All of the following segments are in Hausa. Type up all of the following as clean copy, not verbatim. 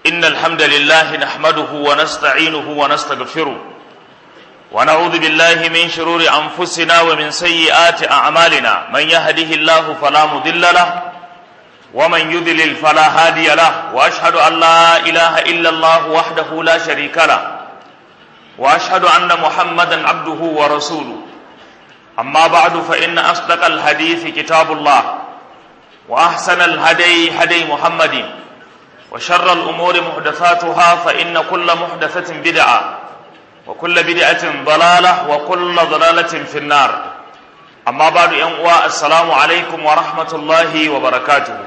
إن الحمد لله نحمده ونستعينه ونستغفره ونعوذ بالله من شرور أنفسنا ومن سيئات أعمالنا من يهده الله فلا مضل له ومن يضلل فلا هادي له وأشهد أن لا إله إلا الله وحده لا شريك له وأشهد أن محمدا عبده ورسوله أما بعد فإن أصدق الحديث كتاب الله وأحسن الهدي هدي محمد وشر الأمور محدثاتها فإن كل محدثة بدعة وكل بدعة ضلالة وكل ضلالة في النار أما بعد السلام عليكم ورحمة الله وبركاته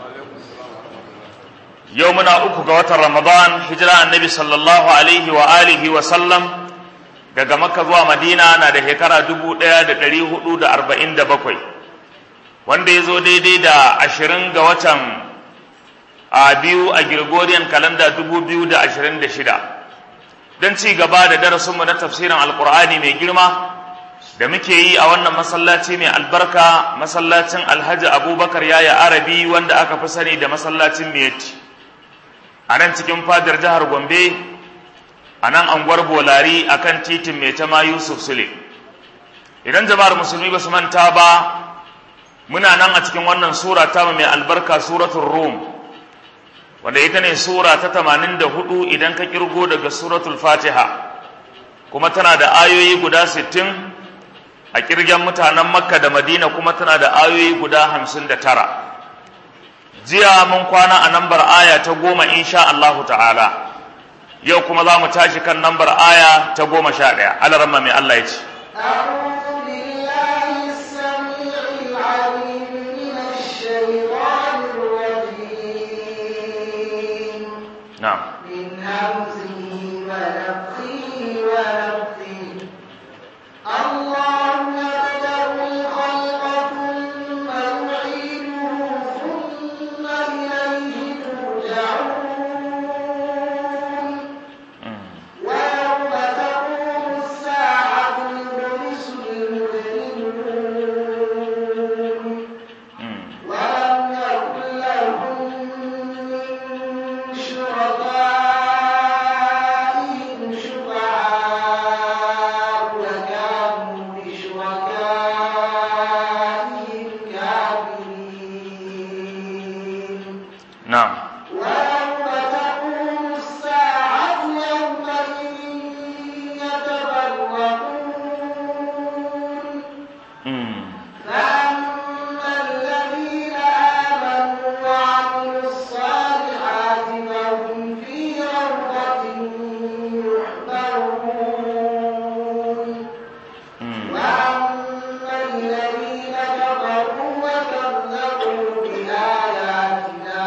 يومنا أكو رمضان هجرة النبي صلى الله عليه وآله وسلم daga Makka zuwa Madina na da shekara 1447 wanda ya zo daidai da 20 ga watan biyu a Gregorian calendar 2026 don ci gaba da darasinmu na tafsirin Alkur'ani mai girma da muke yi a wannan masallaci mai albarka, masallacin Alhaji Abubakar Yaya Arabi wanda aka fi sani da masallacin Miyatti a nan cikin fadar jihar Gombe, a nan anguwar Bolari akan titin mai tama Yusuf Sule. Idan jama'ar musulmi ba su manta ba, muna nan a cikin wannan sura ta mai albarka, suratul Rum, wanda ita ne sura ta 84 idan ka kirgo daga suratul Fatiha, kuma tana da ayoyi guda 60 a kirgen mutanen Makka da Madina, kuma tana da ayoyi guda 59. Jiya mun kwana a nambar aya ta 10 insha Allahu ta'ala. Yau kuma za mu tashi kan nambar aya ta 11. Alaramma mai Allah ya ce. نعم من همزه ونفخه ونفثه الله يبدأ الخلق ثم يعيده ثم إليه ترجعون ويوم تقوم الساعة يبلس المجرمون ولم يكن لهم شركائهم شفعاء وكانوا بشركائهم كافرين. نعم. ويوم تقوم الساعة يومئذ يتفرقون فأما الذين آمنوا وعملوا الصالحات فهم في روضة يحبرون وأما الذين كفروا وكذبوا بآياتنا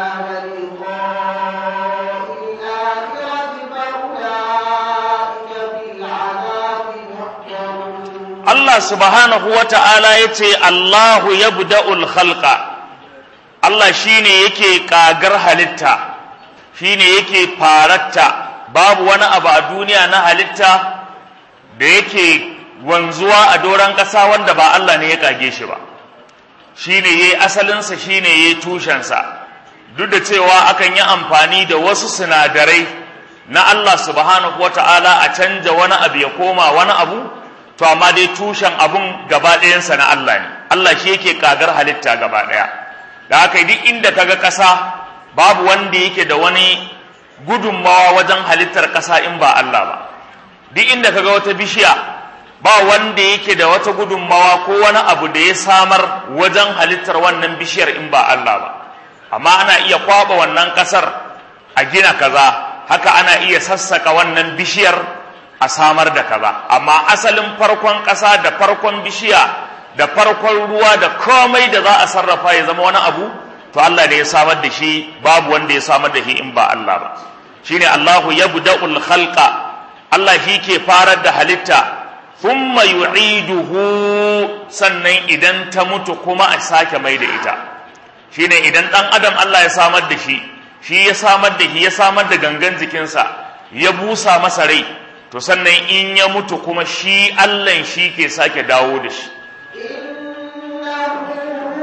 ولقاء الآخرة فأولئك في العذاب محضرون. الله سبحانه وتعالى يتي الله يبدأ الخلق. Allah shine yake kagar halitta, shine yake faratta, babu wani abu a duniya na halitta da yake wanzuwa a doron ƙasa wanda ba Allah ne ya kage shi ba. Shine yayi asalinsa, shine yayi tushensa. Duk da cewa akan yi amfani da wasu sinadarai na Allah subhanahu wata'ala a canja wani abu ya koma wani abu, to amma dai tushen abun gaba ɗayansa na Allah ne. Allah shi yake kagar halitta gaba ɗaya. Da haka duk inda kaga ƙasa babu wanda yake da wani gudunmawa wajen halittar ƙasa in ba Allah ba. Duk inda kaga wata bishiya ba wanda yake da wata gudunmawa ko wani abu da ya samar wajen halittar wannan bishiyar in ba Allah ba. Amma ana iya kwaba wannan ƙasar a gina kaza, haka ana iya sassaka wannan bishiyar a samar da kaza. Amma asalin farkon ƙasa da farkon bishiya da farkon ruwa da komai da za a sarrafa ya zama wani abu, to Allah ne ya samar da shi, babu wanda ya samar da shi in ba Allah ba. Shine Allahu yabda'ul khalqa, Allah shi ke farar da halitta, thumma yu'iduhu, sannan idan ta mutu kuma a sake mai da ita. Shine idan dan adam Allah ya samar da shi, shi ya samar da shi, ya samar da gangan jikinsa, ya busa masa rai, to sannan in ya mutu kuma shi Allah shi ke sake dawo da shi.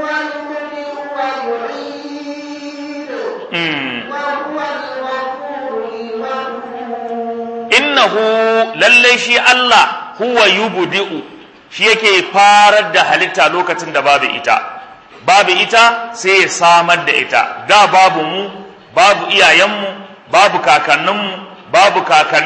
وهو الغفور innahu lalle shi Allah huwa yubdi'u shi yake farar da halitta lokacin da babu ita sai ya samar da ita. Da babu mu, babu iyayenmu, babu kakanninmu, babu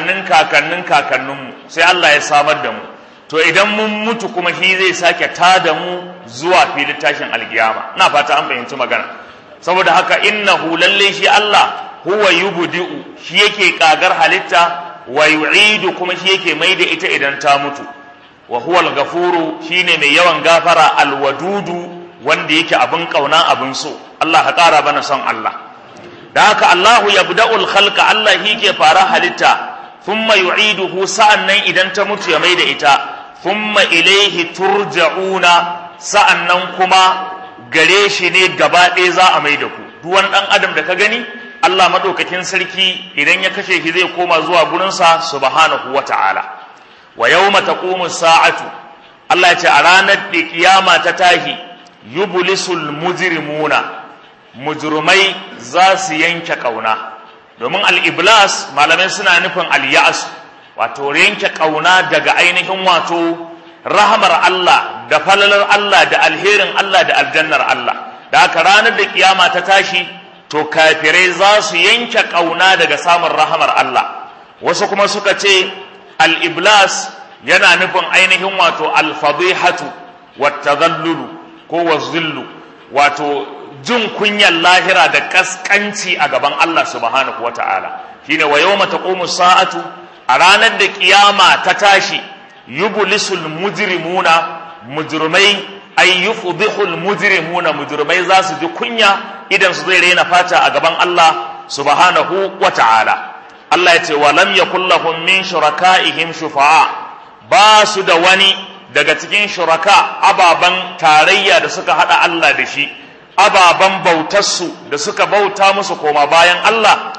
kakanninmu, sai Allah ya samar da mu. To idan mun mutu kuma shi zai sake tada mu zuwa filin tashin alkiyama. Ina fata an fahimci magana. Saboda haka innahu lalle shi Allah huwa yubdi'u shi yake kagar halitta, wa yu'idu kuma shi yake maida ita idan ta mutu. Wa huwa al-ghafuru shine mai yawan gafara, al-wadudu wanda yake abin kauna abin so. Allah ka kara bana son Allah. Da haka Allahu yabda'ul khalqa, Allah yake fara halitta, thumma yu'iduhu sa'annan idan ta mutu ya maida ita, thumma ilayhi turja'una sa'annan kuma gare shi ne gaba ɗaya za a maida ku. Duk wani ɗan adam da ka gani Allah madaukakin sarki idan ya kashe shi zai koma zuwa gurinsa subhanahu wata'ala. Wa yawma taqumu sa'atu, Allah ya ce a ranar da kiyama ta tahi, yublisul mujrimuna, mujrimai za su yanke kauna. Domin al-iblas malamai suna nufin al-ya'as, wato yanke kauna daga ainihin wato rahamar Allah da falalar Allah da alherin Allah da aljannar Allah. Da haka ranar da kiyama ta tashi, to kafirai za su yanke kauna daga samun rahamar Allah. Wasu kuma suka ce al-iblas yana nufin ainihin wato al-fadihatu wat-tadhallulu ko waz-zillu, wato jin kunyar lahira da kaskanci a gaban Allah subhanahu wata'ala. Shine wa yawma taqumu sa'atu, a ranar da kiyama ta tashi, yublisul mujrimuna, mujrimai ay yufdhihul mujrimuna, mujrimai za su ji kunya idan su zai raina fata a gaban Allah subhanahu wata'ala. Allah ya ce wa lam yakul lahum min shuraka'ihim shufa'a, ba su da wani daga cikin shuraka, ababan tarayya da suka hada Allah da shi, ababan bautarsu da suka bauta musu koma bayan Allah,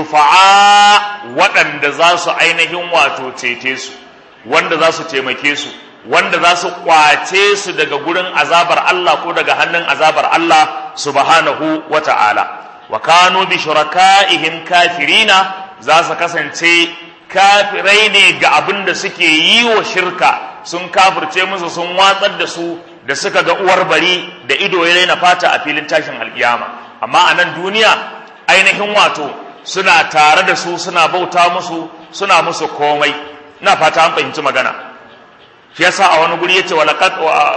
shufa'a waɗanda za su ainihin wato cece su, wanda za su taimake su, wanda za su kwace su daga gurin azabar Allah ko daga hannun azabar Allah subhanahu wata'ala. Wa kanu bi shuraka'ihim kafirina, za su kasance kafirai ne ga abin da suke yi wa shirka, sun kafirce musu, sun watsar da su da suka ga uwar bari da ido ya raina fata a filin tashin alkiyama. Amma a nan duniya ainihin wato suna tare da su, suna bauta musu, suna musu komai. Ina fata an fahimci magana. Shi yasa a wani guri yace walaqad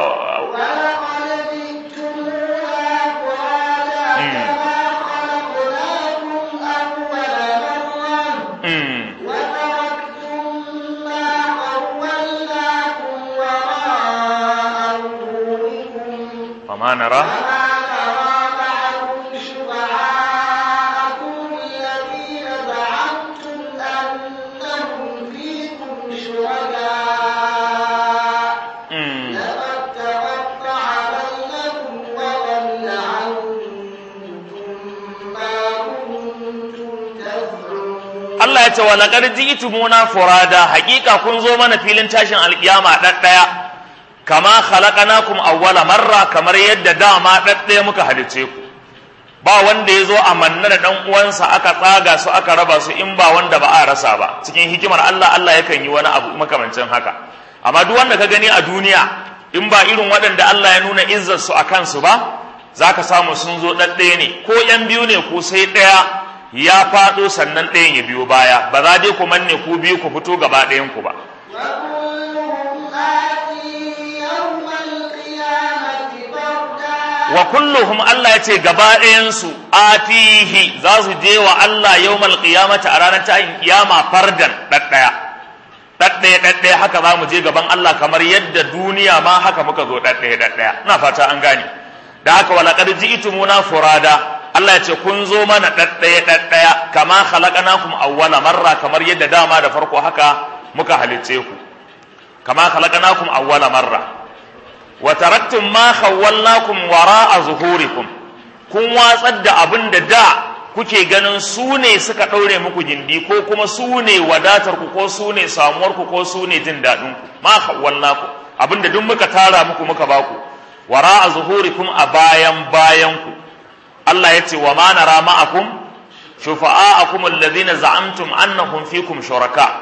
وما نرى معكم شفعاءكم الذين زعمتم أنهم فيكم شركاء لقد تقطع بينكم وضل عنكم ما كنتم تزعمون. الله يتوى لقد جئتمونا فرادا، حقيقة كن زومنا فيلن تاشن القيامة دقيا kama khalaqnakum awwala marra, kamar yadda dama daddaye muka halice ku. Ba wanda yazo a manna da dan uwansa aka tsaga su aka raba su in ba wanda ba a rasa ba. Cikin hikimar Allah, Allah yakan yi wani abu makamancin haka. Amma duk wanda ka gani a duniya in ba irin waɗanda Allah ya nuna izzar su akan su ba, zaka samu sun zo daddaye ne, ko yan biyu ne ko sai ɗaya ya faɗo sannan ɗayan ya biyo baya. Ba za dai ku manne ku biyu ku fito gaba ɗayan ku ba. Wa kulluhum, Allah ya ce gaba ɗayansu, atihi za su je wa Allah yawmal qiyamati a ranar ta'in kiyama fardan ɗaɗɗaya haka za mu je gaban Allah kamar yadda duniya ma haka muka zo ɗaɗɗaya. Ina fata an gane. Da haka walaqad ji'tumuna furada, Allah ya ce kun zo mana ɗaɗɗaya kama khalaqnakum awwala marra, kamar yadda dama da farko haka muka halicce ku, kama khalaqnakum awwala marra. Wa taraktum ma khawwalnakum wara'a zuhurikum, kun watsar da abin da kuke ganin su ne suka ɗaure muku gindi, ko kuma su ne wadatar ku, ko su ne samuwar ku, ko su ne jin daɗin ku. Ma khawwalnakum, abin da duk muka tara muku muka baku, wara'a zuhurikum, a bayan ku. Allah ya ce wa ma nara ma'akum shufa'akum alladhina za'amtum annahum fikum shuraka,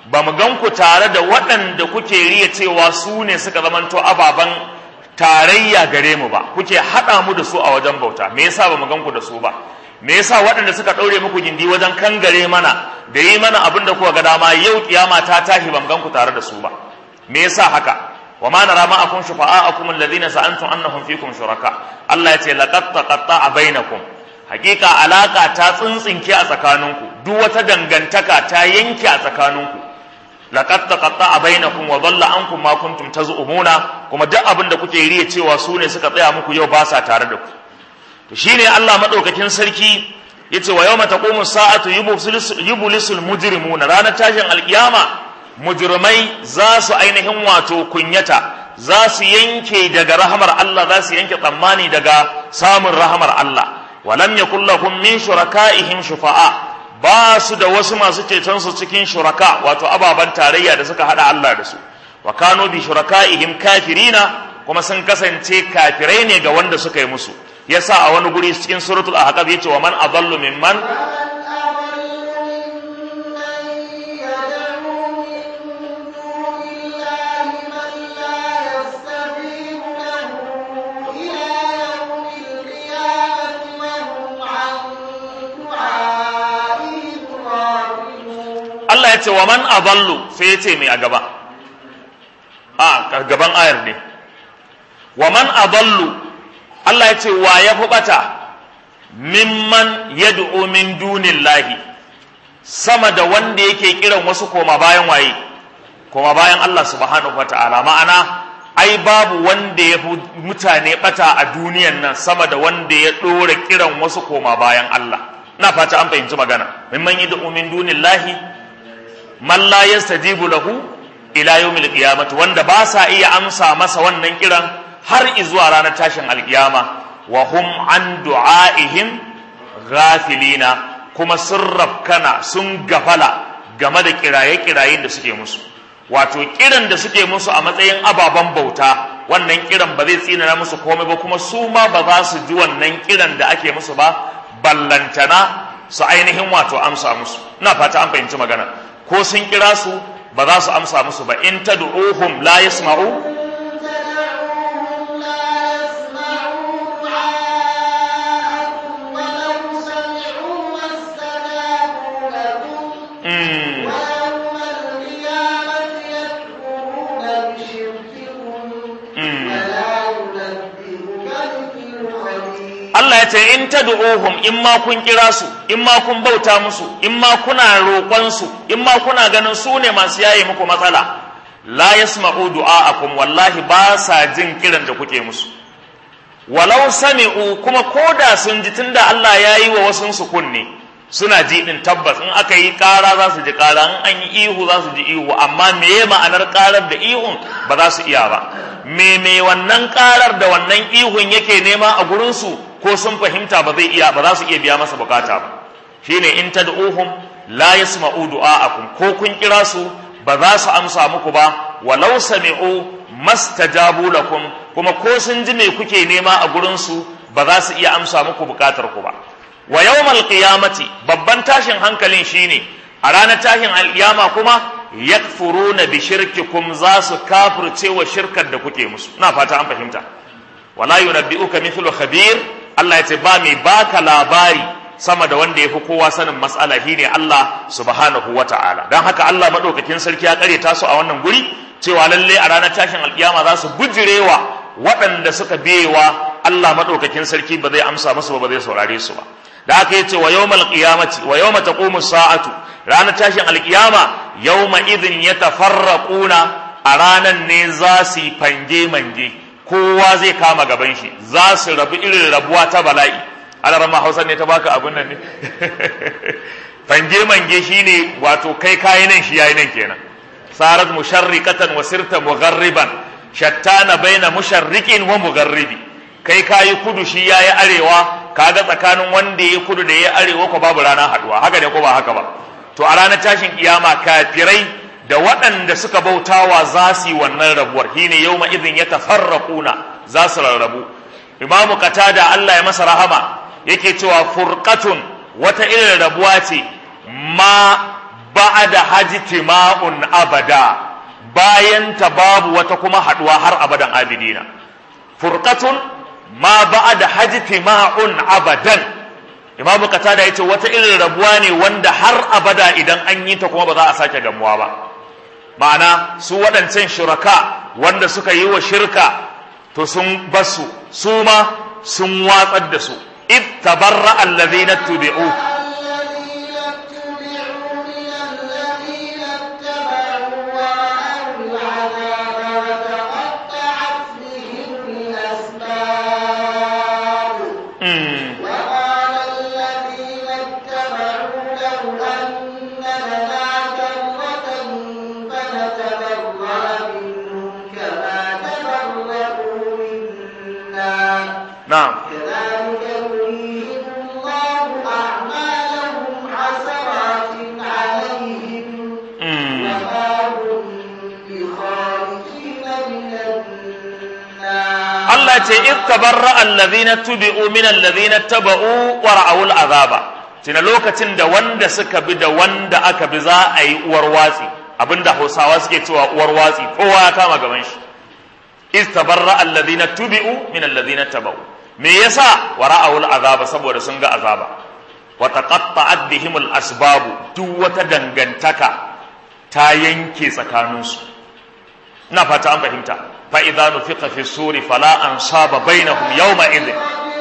ba mu ganku tare da waɗanda kuke riya cewa su ne suka zamanto ababan tarayya gare mu ba, kuke haɗa mu da su a wajen bauta. Me yasa ba mu ganku da su ba? Me yasa waɗanda suka ɗaure muku gindi wajen kangare mana da yi mana abin da kuka ga dama yau kiyama ta tashi ba mu ganku tare da su ba? Me yasa haka? wa ma nara ma'akum shufa'akum alladhina sa'antum annahum fikum shuraka. Allah ya ce laqad taqatta'a bainakum, hakika alaka ta tsintsinke a tsakaninku, duk wata dangantaka ta yanke a tsakaninku. laqad taqatta'a bainakum wa dhalla ankum ma kuntum taz'umuna, kuma duk abin da kuke riya cewa su ne suka tsaya muku yau ba sa tare da ku. To shine Allah madaukakin sarki yace wa yawma taqumu sa'atu yublisul mujrimuna, ranar tashin alkiyama mujrimai za su ainihin wato kunyata, za su yanke daga rahamar Allah, za su yanke tsammani daga samun rahamar Allah. walam yakul lahum min shuraka'ihim shufa'a, ba su da wasu masu ceton su cikin shuraka, wato ababan tarayya da suka hada Allah da su. wa kanu bi shuraka'ihim kafirina, kuma sun kasance kafirai ne ga wanda suka yi musu. yasa a wani guri cikin suratul ahqaf yace wa man adallu mimman Allah ya ce wa man adallu, sai ya ce mai a gaba, a gaban ayar ne, wa man adallu, Allah ya ce wa ya fi bata mimman yad'u min dunillahi, sama da wanda yake kiran wasu koma bayan waye, koma bayan Allah subhanahu wata'ala. Ma'ana ai babu wanda ya fi mutane bata a duniyan nan sama da wanda ya dora kiran wasu koma bayan Allah. Ina fata an fahimci magana. Mimman yad'u min dunillahi man la yastajibu lahu ila yawmil qiyamah, wanda ba sa iya amsa masa wannan kiran har izuwa ranar tashin alkiyama. wa hum an du'aihim ghafilina, kuma sun rabkana, sun gafala game da kiraye-kirayen da suke musu. Wato kiran da suke musu a matsayin ababen bauta, wannan kiran ba zai tsinana musu komai ba, kuma su ma ba za su ji wannan kiran da ake musu ba, ballantana su ainihin wato amsa musu. Ina fata an fahimci magana. Ko sun kira su ba za su amsa musu ba. in tad'uhum la yasma'u Allah ya ce in tad'uhum, in ma kun kira su, in ma kun bauta musu, in ma kuna roƙon su, in ma kuna ganin su ne masu yaye muku matsala, la yasma'u du'aakum, wallahi ba sa jin kiran da kuke musu. walau sami'u, kuma koda sun ji, tunda Allah ya yi wa wasun su kunne, suna ji din tabbas. in aka yi ƙara za su ji ƙara, in an yi ihu za su ji ihu, amma meye ma'anar ƙarar da ihun ba za su iya ba. me wannan ƙarar da wannan ihun yake nema a gurin su, ko sun fahimta ba za su iya biya masa bukata ba. shine in tad'uhum la yasma'u du'aakum, ko kun kira su ba za su amsa muku ba. walau sami'u mastajabu lakum, kuma ko sun ji me kuke nema a gurin su ba za su iya amsa muku bukatar ku ba. wa yawmal qiyamati, babban tashin hankalin shine a ranar tashin alkiyama kuma yakfuruna bi shirkikum, za su kafirce wa shirkar da kuke musu. ina fata an fahimta. wala yunabbi'uka mithlu khabir, Allah ya ce ba mai baka labari sama da wanda ya fi kowa sanin matsala, shine Allah subhanahu wa ta'ala. don haka Allah maɗaukakin sarki ya ƙaryata su a wannan guri, cewa lalle a ranar tashin alƙiyama za su bujirewa waɗanda suka biyewa Allah maɗaukakin sarki, ba zai amsa musu ba zai saurare su ba. da haka yace wa yawmal qiyamati wa yawma taqumu sa'atu, ranar tashin alƙiyama, yawma idhin yatafarraquna, a ranan ne za su yi fange mange, kowa zai kama gaban shi, za su rabu irin rabuwa ta bala'i. alarma Hausa ne ta baka abin nan ne. fange mange shine wato kai kayi nan shi yayi nan kenan. sarat musharriqatan wa sirta mugharriban, shattana baina musharriqin wa mugharribi. kai kayi kudu shi yayi arewa, kaga tsakanin wanda yayi kudu da yayi arewa ko babu rana haduwa. haka ne ko ba haka ba? to a ranar tashin kiyama kafirai da waɗanda suka bautawa za su yi wannan rabuwar. shine yawma idhin yatafarraquna, za su rarrabu. Imamu Qatada Allah ya masa rahama yake cewa furqatun, wata irin rabuwa ce, ma ba'da hajtima'un abada, bayan ta babu wata kuma haduwa har abadan abidina. Furqatun ma ba'da hajtima'un abadan. Imam Qatada yace wata irin rabuwa ne wanda har abada idan an yi ta kuma ba za a sake gamuwa ba. Ma'ana su waɗancan shuraka wanda suka yi wa shirka to sun basu, su ma sun watsar da su. id tabarra allazina tubi'u نعم كذلك يريهم الله أعمالهم حسرات عليهم وما هم بخارجين من النار. الله إذ تبرأ الذين تبعوا من الذين اتبعوا ورأوا العذاب. tuna lokacin da wanda suka bi da wanda aka bi za a yi uwar watsi, abinda Hausawa suke cewa uwar watsi, kowa ya kama gaban shi. iz tabarra alladhina tubi'u min alladhina tabau, me yasa wara'ul azaba, saboda sun ga azaba. wa taqatta'at bihimul asbabu, duk wata dangantaka ta yanke tsakaninsu. ina fata an fahimta. fa idza nufiqa fi suri fala ansaba bainahum yawma idhin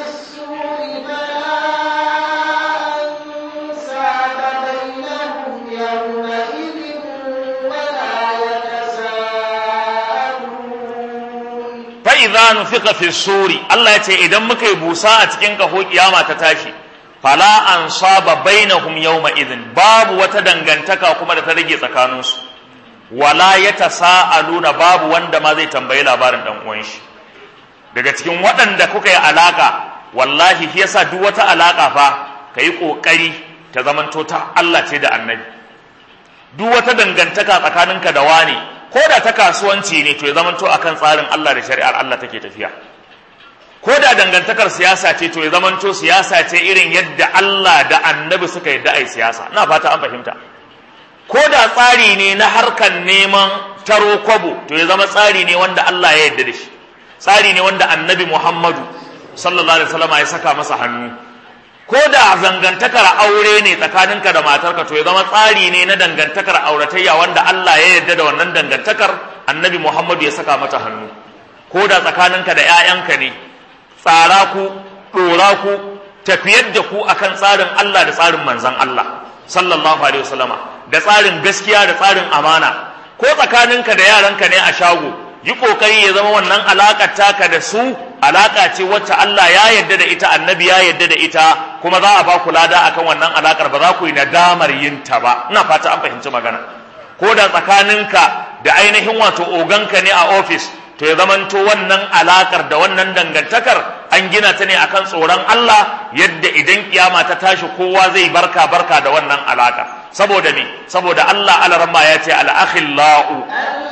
idza nufiqa fi suri, Allah yace idan muka yi busa a cikin kaho kiyama ta tashi, fala ansaba bainahum yawma idhin, babu wata dangantaka kuma da ta rage tsakaninsu. wala yatasaaluna, babu wanda ma zai tambayi labarin dan uwan shi. daga cikin waɗanda kuka yi alaka, wallahi shi yasa duk wata alaka fa kai kokari ta zamanto ta Allah ce da annabi. duk wata dangantaka tsakaninka da wani, ko da ta kasuwanci ne, to ya zamanto akan tsarin Allah da shari'ar Allah take tafiya. ko da dangantakar siyasa ce, to ya zamanto siyasa ce irin yadda Allah da annabi suka yadda ai siyasa. ina fata an fahimta. ko da tsari ne na harkar neman taro kwabo, to ya zama tsari ne wanda Allah ya yadda da shi, tsari ne wanda annabi Muhammadu sallallahu alaihi wasallam ya saka masa hannu. ko da zangantakar aure ne tsakaninka da matarka, to ya zama tsari ne na dangantakar auratayya wanda Allah ya yarda da wannan dangantakar, annabi Muhammadu ya saka mata hannu. ko da tsakaninka da 'ya'yanka ne, tsara ku, ɗora ku, tafiyar da ku akan tsarin Allah da tsarin manzon Allah sallallahu alaihi wasallama, da tsarin gaskiya da tsarin amana. ko tsakaninka da yaranka ne a shago, yi kokari ya zama wannan alaƙar taka da su alaƙa ce wacce Allah ya yarda da ita, annabi ya yarda da ita, kuma za a ba ku lada akan wannan alaƙar, ba za ku yi nadamar yin ta ba. ina fata an fahimci magana. ko da tsakaninka da ainihin wato oganka ne a ofis, to ya zamanto wannan alaƙar da wannan dangantakar an gina ta ne akan tsoron Allah, yadda idan kiyama ta tashi kowa zai barka da wannan alaƙa. saboda me? saboda Allah alaramma ya ce al-akhillau,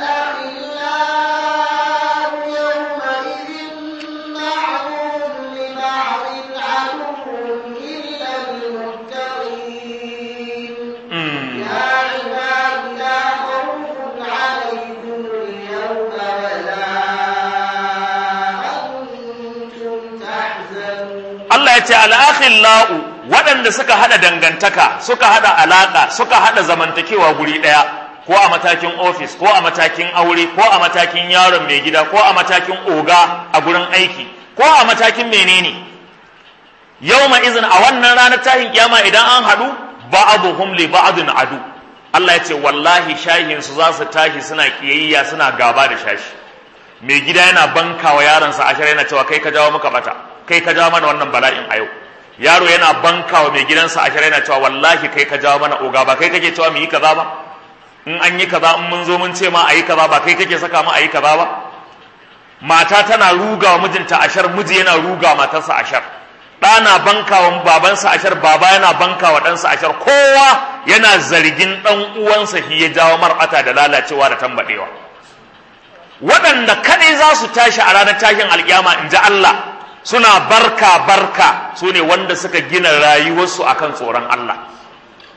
Allah ya ce al-akhillau, waɗanda suka hada dangantaka, suka hada alaka, suka hada zamantakewa guri ɗaya, ko a matakin ofis, ko a matakin aure, ko a matakin yaron mai gida, ko a matakin oga a gurin aiki, ko a matakin menene. yawma izin, a wannan ranar tahin kiyama idan an hadu, ba'dhum li ba'din adu. Allah ya ce wallahi shahin su za su tashi suna kiyayya, suna gaba da shashi. mai gida yana bankawa yaronsa ashar, yana cewa kai ka jawo muka bata, kai ka jawo mana wannan bala'in a yau. yaro yana bankawa mai gidansa ashar, yana cewa wallahi kai ka jawo mana oga, ba kai kake cewa mu yi kaza ba, in an yi kaza, in mun zo mun ce ma a yi kaza, ba kai kake saka mu a yi kaza ba. mata tana rugawa mijinta ashar, miji yana rugawa matarsa ashar, ɗa na bankawa babansa ashar, baba yana bankawa ɗansa ashar, kowa yana zargin ɗan uwansa shi ya jawo mar'ata da lalacewa da tambadewa. waɗanda kaɗai za su tashi a ranar tashin alƙiyama, in ji Allah, suna barka su ne wanda suka gina rayuwarsu akan tsoron Allah.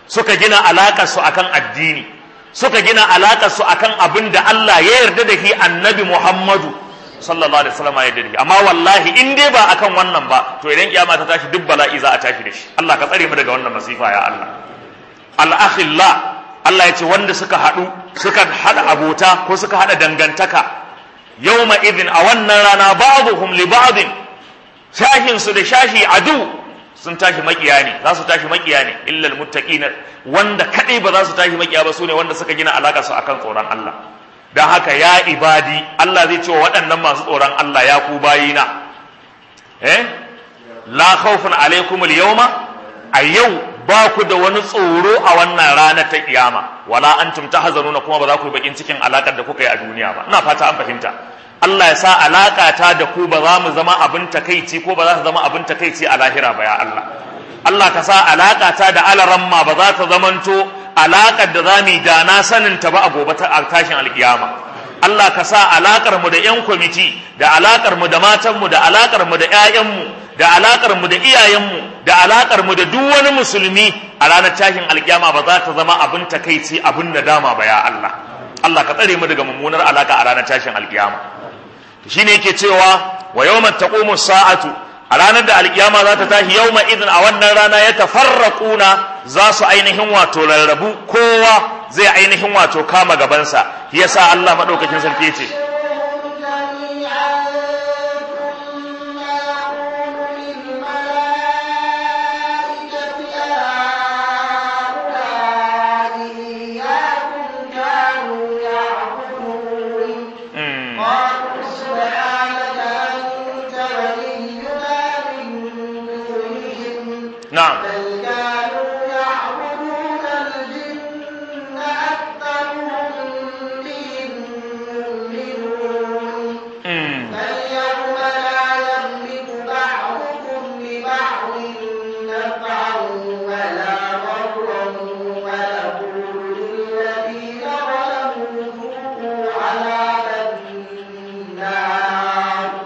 suka gina alaƙar su akan addini, suka gina alaƙar su akan abin da Allah ya yarda da shi annabi Muhammadu sallallahu alaihi wasallam ya yarda da shi. Amma wallahi in dai ba akan wannan ba, to idan kiyama ta tashi duk bala'i za a tashi da shi. Allah ka tsare mu daga wannan masifa ya Allah. Al-akhilla, Allah ya ce wanda suka haɗu suka haɗa abota ko suka haɗa dangantaka, yawma idhin, a wannan rana ba'dhum li ba'dhin, shahin su da shashi adu, sun tashi makiya ne, za su tashi makiya ne, illa almuttaqina, wanda kadai ba za su tashi makiya ba sune wanda suka gina alaka su akan tsoron Allah. Dan haka ya ibadi, Allah zai ce wa waɗannan masu tsoron Allah, ya ku bayina, la khawfun alaikum al-yawma, a yau ba ku da wani tsoro a wannan ranar ta kiyama, wala antum tahzanuna, kuma ba za ku yi bakin cikin alakar da kuka yi a duniya ba. Ina fata an fahimta. Allah ya sa alaka ta da ku ba za mu zama abin takeici ko ba za ta zama abin takeici a lahira ba ya Allah. Allah ka sa alaka ta da alaramma ba za ta zamanto alakar da za mu da na sanin ta ba a gobe ta tashin alkiyama. Allah ka sa alakar mu da yan kwamiti, da alakar mu da matan mu, da alakar mu da ƴaƴan mu, da alakar mu da iyayen mu, da alakar mu da duk wani musulmi a ranar tashin alkiyama ba za ta zama abin takeici, abin nadama ba ya Allah. Allah ka tsare mu daga mummunar alaka a ranar tashin alkiyama. Shine yake cewa wa yawma taqumu sa'atu, a ranar da alkiyama za ta tashi, yawma idin, a wannan rana ya tafarraquna, za su ainihin wato rarrabu, kowa zai ainihin wato kama gabansa. Yasa Allah madaukakin sarki yace نعم بل كانوا يعبدون الجن أكثرهم بهم يؤمنون فاليوم لا يملك بعضكم لبعض نفعا ولا ضرا ونقول للذين ظلموا ذوقوا عذاب النار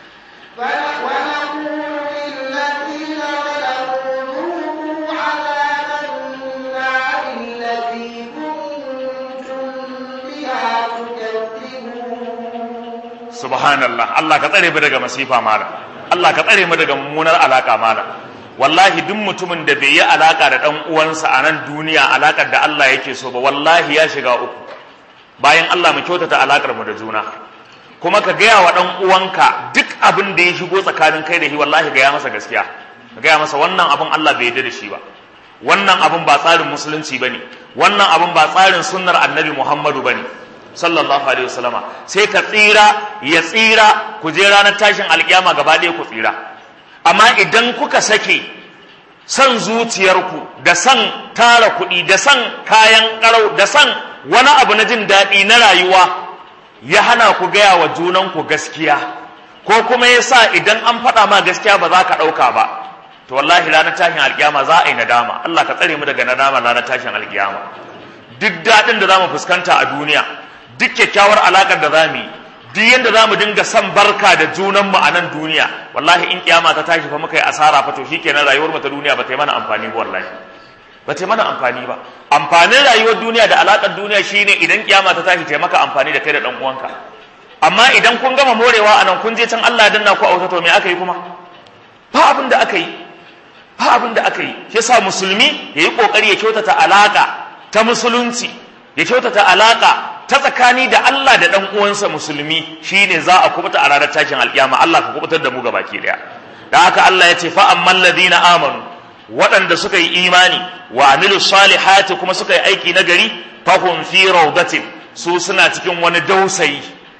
subhanallah. Allah ka tsare mu daga masifa mala, Allah ka tsare mu daga mummunar alaka mala. Wallahi duk mutumin da bai yi alaka da dan uwansa a nan duniya alakar da Allah yake so ba, wallahi ya shiga uku. Bayan Allah mu kyautata alakar mu da juna, kuma ka gaya wa dan uwanka duk abin da ya shigo tsakanin kai da shi, wallahi gaya masa gaskiya, ka gaya masa wannan abin Allah bai yarda da shi ba, wannan abin ba tsarin musulunci bane, wannan abin ba tsarin sunnar annabi Muhammadu bane sallallahu alaihi wasallama. Sai ka tsira ya tsira, ku je ranar tashin alkiyama gaba ɗaya ku tsira. Amma idan kuka sake san zuciyarku da san tara kuɗi da san kayan ƙarau da san wani abu na jin daɗi na rayuwa ya hana ku gaya wa junanku gaskiya, ko kuma ya sa idan an faɗa ma gaskiya ba za ka ɗauka ba, to wallahi ranar tashin alkiyama za a yi nadama. Allah ka tsare mu daga nadama ranar tashin alkiyama. Duk daɗin da za mu fuskanta a duniya, duk kyakkyawar alaƙar da za mu yi, duk yadda za mu dinga son barka da junanmu a nan duniya, wallahi in kiyama ta tashi fa muka yi asara fa, to shikenan rayuwar mu ta duniya ba ta yi mana amfani ba, wallahi ba ta yi mana amfani ba. Amfanin rayuwar duniya da alaƙar duniya shine idan kiyama ta tashi ta maka amfani da kai da ɗan uwanka. Amma idan kun gama morewa a nan, kun je can Allah ya danna ku a wuta, to me aka yi kuma? Ba abin da aka yi, ba abin da aka yi. Shi yasa musulmi ya yi ƙoƙari ya kyautata alaƙa ta musulunci, ya kyautata alaƙa ta tsakani da Allah da ɗan uwansa musulmi, shine za a kubuta a ranar tashin alƙiyama. Allah ka kubutar da mu gabaki daya. Da haka Allah ya ce fa amman ladina amanu, waɗanda suka yi imani wa amilu salihati kuma suka yi aiki na gari, fa hum fi rawdatin, su suna cikin wani dausayi,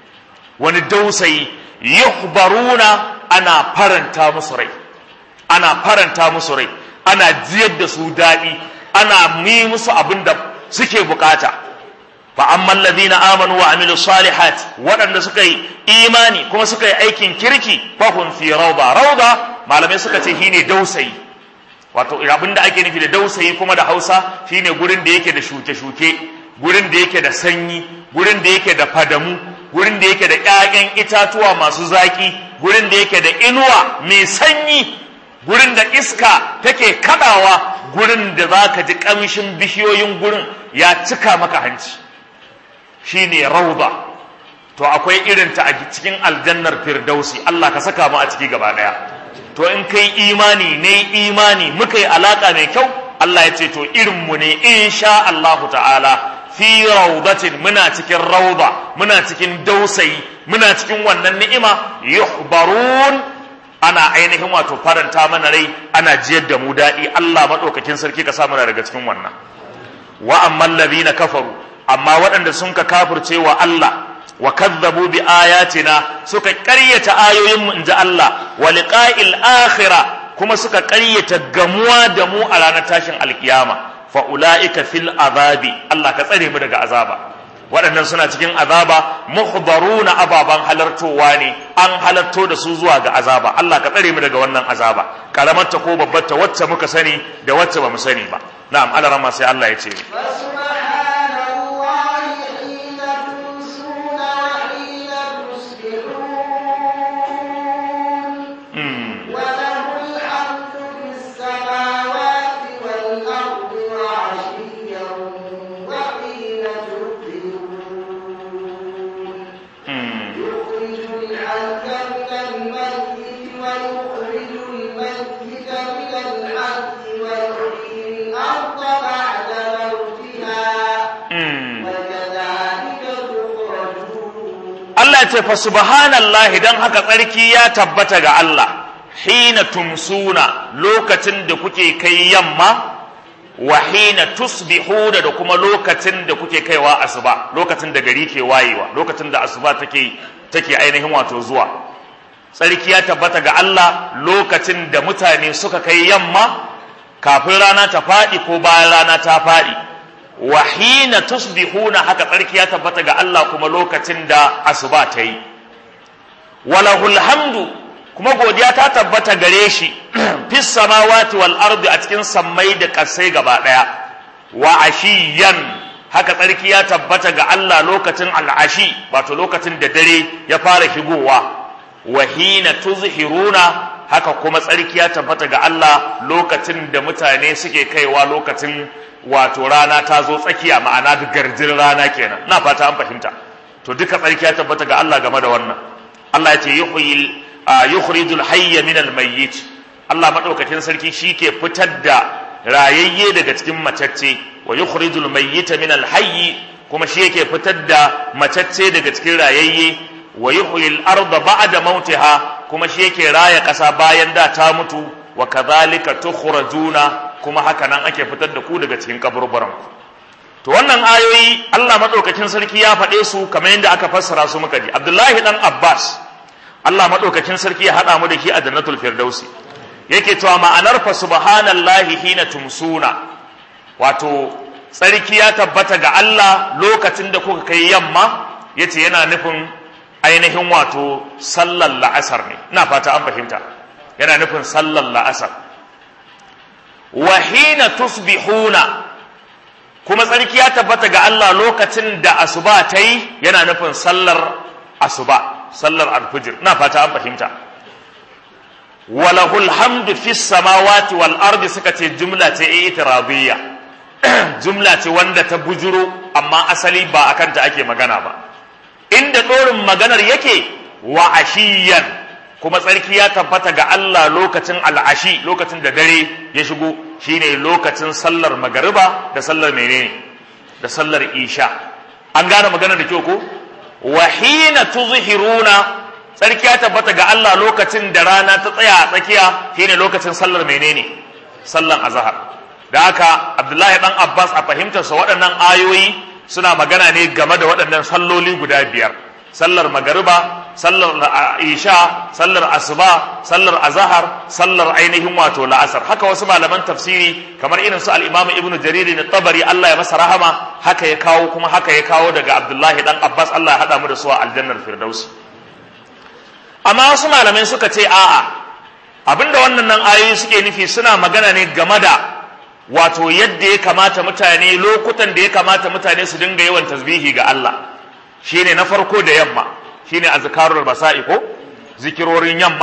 yuhbaruna, ana faranta musu rai, ana jiyar da su daɗi, ana yi musu abin da suke bukata. fa amman ladina amanu wa amilu salihat, waɗanda suka yi imani kuma suka yi aikin kirki, fa hum fi rawda, malamai suka ce shine dausayi. Wato abinda ake nufi da dausayi kuma da Hausa shine gurin da yake da shuke-shuke, gurin da yake da sanyi, gurin da yake da fadamu, gurin da yake da ƴaƴan itatuwa masu zaki, gurin da yake da inuwa mai sanyi, gurin da iska take kadawa, gurin da zaka ji kamshin bishiyoyin gurin ya cika maka hanci, shine rauda. To akwai irin ta a cikin aljannar firdausi, Allah ka saka mu a ciki gaba daya. To in kai imani ne imani muka yi alaka mai kyau, Allah ya ce to irin mu ne insha Allahu ta'ala fi raudatin, muna cikin rauda, muna cikin dausayi, muna cikin wannan ni'ima, yuhbarun, ana ainihin wato faranta mana rai, ana jiyar da mu daɗi. Allah maɗaukakin sarki ka sa mana daga cikin wannan. Wa amman ladina kafaru, amma waɗanda sun ka kafirce wa Allah, wa kazzabu bi ayatina, suka ƙaryata ayoyin mu inji Allah, wa liqa'il akhirah, kuma suka ƙaryata gamuwa da mu a ranar tashin alkiyama, fa ulaika fil azabi, Allah ka tsare mu daga azaba. Waɗannan suna cikin azaba, muhdaruna, ababan halartowa ne, an halarto da su zuwa ga azaba. Allah ka tsare mu daga wannan azaba, karamarta ko babbarta, wacce muka sani da wacce ba mu sani ba. Na'am, alarama sai Allah ya ce Allah ce fa subhanallahi, dan haka tsarki ya tabbata ga Allah, hina tumsuna, lokacin da kuke kai yamma, wa hina tusbihuna, da kuma lokacin da kuke kaiwa asuba, lokacin da gari ke wayewa, lokacin da asuba take ainihin wato zuwa. Tsarki ya tabbata ga Allah lokacin da mutane suka kai yamma, kafin rana ta faɗi ko bayan rana ta faɗi. Wa hina tusbihuna, haka tsarki ya tabbata ga Allah kuma lokacin da asuba ta yi. Walahul hamdu, kuma godiya ta tabbata gare shi fis samawati wal ardi, a cikin sammai da kasai gaba daya. Wa ashiyan, haka tsarki ya tabbata ga Allah lokacin al'ashi, wato lokacin da dare ya fara shigowa. Wa hina tuzhiruna, haka kuma tsarki ya tabbata ga Allah lokacin da mutane suke kaiwa lokacin wato rana ta zo tsakiya, ma'ana da garjin rana kenan. Na fata an fahimta. To duka tsarki ya tabbata ga Allah game da wannan. Allah ya ce yukhrijul hayya minal mayyit, Allah madaukakin sarki shike fitar da rayayye daga cikin macacce, wa yukhrijul mayyita minal hayyi, kuma shi yake fitar da macacce daga cikin rayayye, wa yuhyil arda ba'da mautiha, kuma shi yake raya ƙasa bayan da ta mutu, wa kadhalika tukhrajuna, kuma haka nan ake fitar da ku daga cikin kaburburanku. To wannan ayoyi Allah madaukakin sarki ya faɗe su kamar yadda aka fassara su muka ji. Abdullahi dan Abbas, Allah madaukakin sarki ya haɗa mu da shi a Jannatul Firdausi, yake cewa ma'anar fa subhanallahi hina tumsuna, wato tsarki ya tabbata ga Allah lokacin da kuka kai yamma, yace yana nufin ainihin wato sallar la'asar ne. Ina fata an fahimta, yana nufin sallar la'asar. Wa hina tusbihuna, kuma tsarki ya tabbata ga Allah lokacin da asuba ta yi, yana nufin sallar asuba, sallar alfijir. Ina fata an fahimta. Walahul hamdu fis samawati wal ardi, suka ce jumla ce itiradiyya, jumla ce wanda ta bujuro, amma asali ba akan ta ake magana ba. Inda dorin maganar yake, wa ashiyan, kuma tsarki ya tabbata ga Allah lokacin al'ashi, lokacin da dare ya shigo, shine lokacin sallar magariba da sallar menene, da sallar isha. An gane maganar da kyau ko? Wa hina tuzhiruna, tsarki ya tabbata ga Allah lokacin da rana ta tsaya a tsakiya, shine lokacin sallar menene, sallar azhar. Da haka Abdullahi dan Abbas a fahimtar sa waɗannan ayoyi suna magana ne game da waɗannan salloli guda biyar: sallar magariba, sallar isha, sallar asuba, sallar azhar, sallar ainihin wato la'asar. Haka wasu malaman tafsiri kamar irin su al-Imam Ibn Jarir at-Tabari, Allah ya masa rahama, haka ya kawo, kuma haka ya kawo daga Abdullahi dan Abbas, Allah ya hada mu da su a aljannar Firdausi. Amma wasu malamai suka ce a'a, abinda wannan nan ayoyi suke nufi suna magana ne game da wato yadda ya kamata mutane, lokutan da ya kamata mutane su dinga yawan tasbihi ga Allah. Shine na farko da yamma, shine azkarul basa'i ko zikirorin yamma,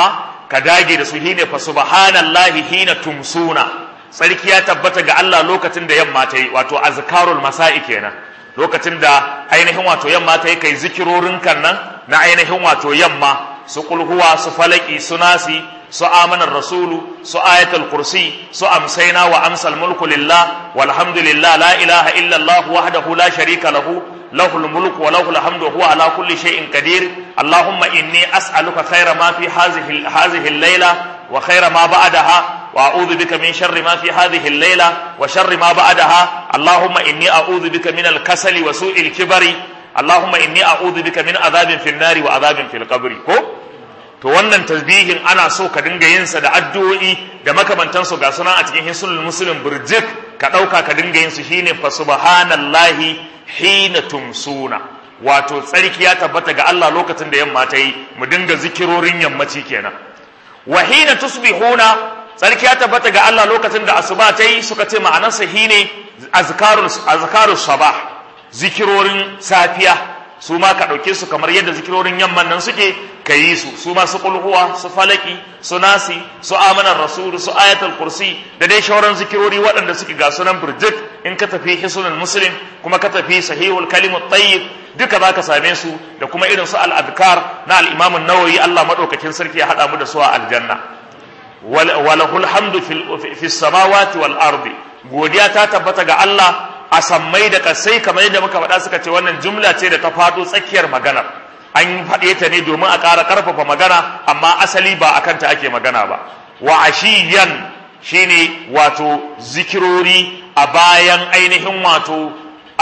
ka dage da su hine fa subhanallahi hina tumsuna, tsarki ya tabbata ga Allah lokacin da yamma ta yi, wato azkarul masa'i kenan, lokacin da ainihin wato yamma ta yi kai zikirorin kan nan na ainihin wato yamma, su kulhuwa, su falaki, su nasi, su amanar rasulu, su ayatul kursi, su amsaina wa amsal mulku lillah walhamdulillah la ilaha illa Allah wahdahu la sharika lahu lahul mulku wa lahul hamdu wa huwa ala kulli shay'in qadir. Allahumma inni as'aluka khayra ma fi hadhihi al-layla wa khayra ma ba'daha wa a'udhu bika min sharri ma fi hadhihi al-layla wa sharri ma ba'daha. Allahumma inni a'udhu bika min al-kasali wa su'il kibari. Allahumma inni a'udhu bika min adhabin fil nari wa adhabin fil qabri. Ko to wannan tasbihin ana so ka dinga yin sa da addu'o'i da makamantan su ga sunan a cikin Hisnul Muslim burjik, ka dauka ka dinga yin su shine fa subhanallahi hina tumsuna, wato tsarki ya tabbata ga Allah lokacin da yamma ta yi, mu dinga zikirorin yammaci kenan. Wa hina tusbihuna, tsarki ya tabbata ga Allah lokacin da asuba ta yi, suka ce ma'anarsa shine azkarus sabah, zikirorin safiya, su ma ka ɗauke su kamar yadda zikirorin yamman nan suke, ka yi su ma su kulhuwa, su falaki, su nasi, su amanar rasul, su ayatul kursi, da dai shauran zikirori waɗanda suke ga sunan burjik. In ka tafi Hisnul Muslim kuma ka tafi Sahihul Kalimut Tayyib, duka za ka same su, da kuma irin su al-adkar na al-Imam an-Nawawi, Allah madaukakin sarki ya hada mu da su a aljanna. Walahul hamdu fis samawati wal ardi, godiya ta tabbata ga Allah a sammai da kasai, kamar yadda muka faɗa, suka ce wannan jumla ce da ta faɗo tsakiyar maganar, an faɗe ta ne domin a ƙara ƙarfafa magana, amma asali ba akan ta ake magana ba. Wa ashiyan shine wato zikirori a bayan ainihin wato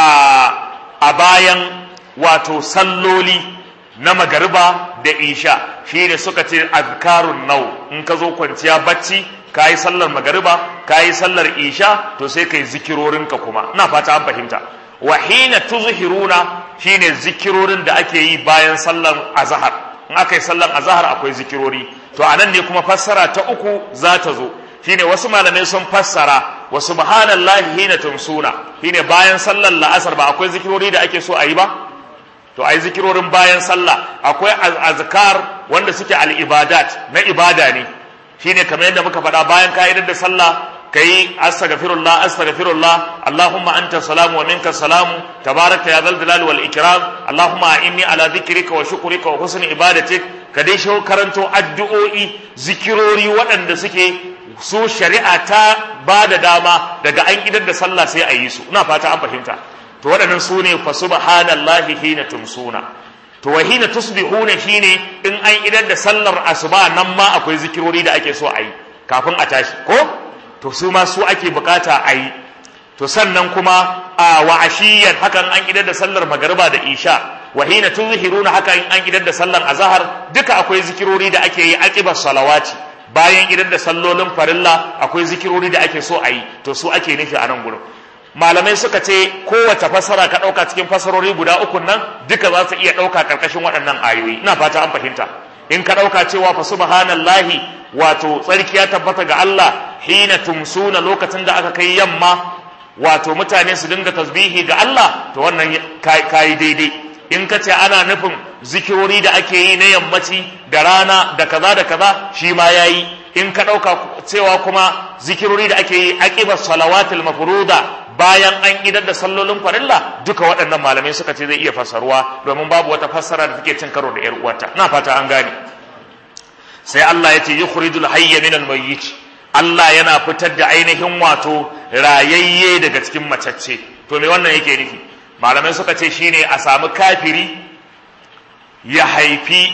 a bayan wato salloli na magariba da isha, shine suka ce azkarun nau. In ka zo kwanciya bacci, ka yi sallar magariba, ka yi sallar isha, to sai ka yi zikirorinka kuma. Ina fata an fahimta. Wa hina tuzhiruna shine zikirorin da ake yi bayan sallar azhar. In aka yi sallar azhar akwai zikirori. To anan ne kuma fassara ta uku za ta zo. Shine wasu malamai sun fassara wa subhanallahi hina tumsuna, shine bayan sallar la'asar ba akwai zikirori da ake so a yi ba? To ai zikirorin bayan sallah akwai azkar wanda suke al-ibadat, na ibada ne. Shine kamar yadda muka faɗa, bayan ka'idar da sallah kai astaghfirullah Allahumma anta salamu wa minka salamu tabarakta ya zal jalali wal ikram, Allahumma inni ala dhikrika wa shukrika wa husni ibadatik. Ka dai shi karanto addu'o'i, zikirori waɗanda suke su shari'a ta ba da dama daga an idar da sallah sai a yi su. Ina fata an fahimta. To waɗannan su ne fa subhanallahi hina tumsuna. To wa hina tusbihuna shine in an idar da sallar asuba, nan ma akwai zikirori da ake so a yi kafin a tashi, ko to su ma su ake bukata a yi. To sannan kuma wa ashiyan, hakan an idar da sallar magariba da isha. Wa hina tuzhiruna, haka in an idar da sallar azhar, duka akwai zikirori da ake yi aqiba salawati, bayan idar da sallolin farilla akwai zikirori da ake so a yi. To su ake nufi a nan gurin. Malamai suka ce kowace fasara ka ɗauka cikin fasarori guda uku nan, duka za su iya ɗauka ƙarƙashin waɗannan ayoyi. Ina fata an fahimta. In ka ɗauka cewa fa subhanallahi, wato tsarki ya tabbata ga Allah hina tumsuna, lokacin da aka kai yamma, wato mutane su dinga tasbihi ga Allah, to wannan kayi daidai. In ka ce ana nufin zikirori da ake yi na yammaci da rana da kaza shi ma yayi. In ka ɗauka cewa kuma zikirori da ake yi aqiba salawatil mafruda, bayan an idar da sallolin farilla, duka waɗannan malamai suka ce zai iya fassaruwa, domin babu wata fassara da take cin karo da ƴar uwarta. Ina fata an gane. Sai Allah ya ce yukhrijul hayya minal mayyit, Allah yana fitar da ainihin wato rayayye daga cikin macacce. To me wannan yake nufi? Malamai suka ce shine a samu kafiri ya haifi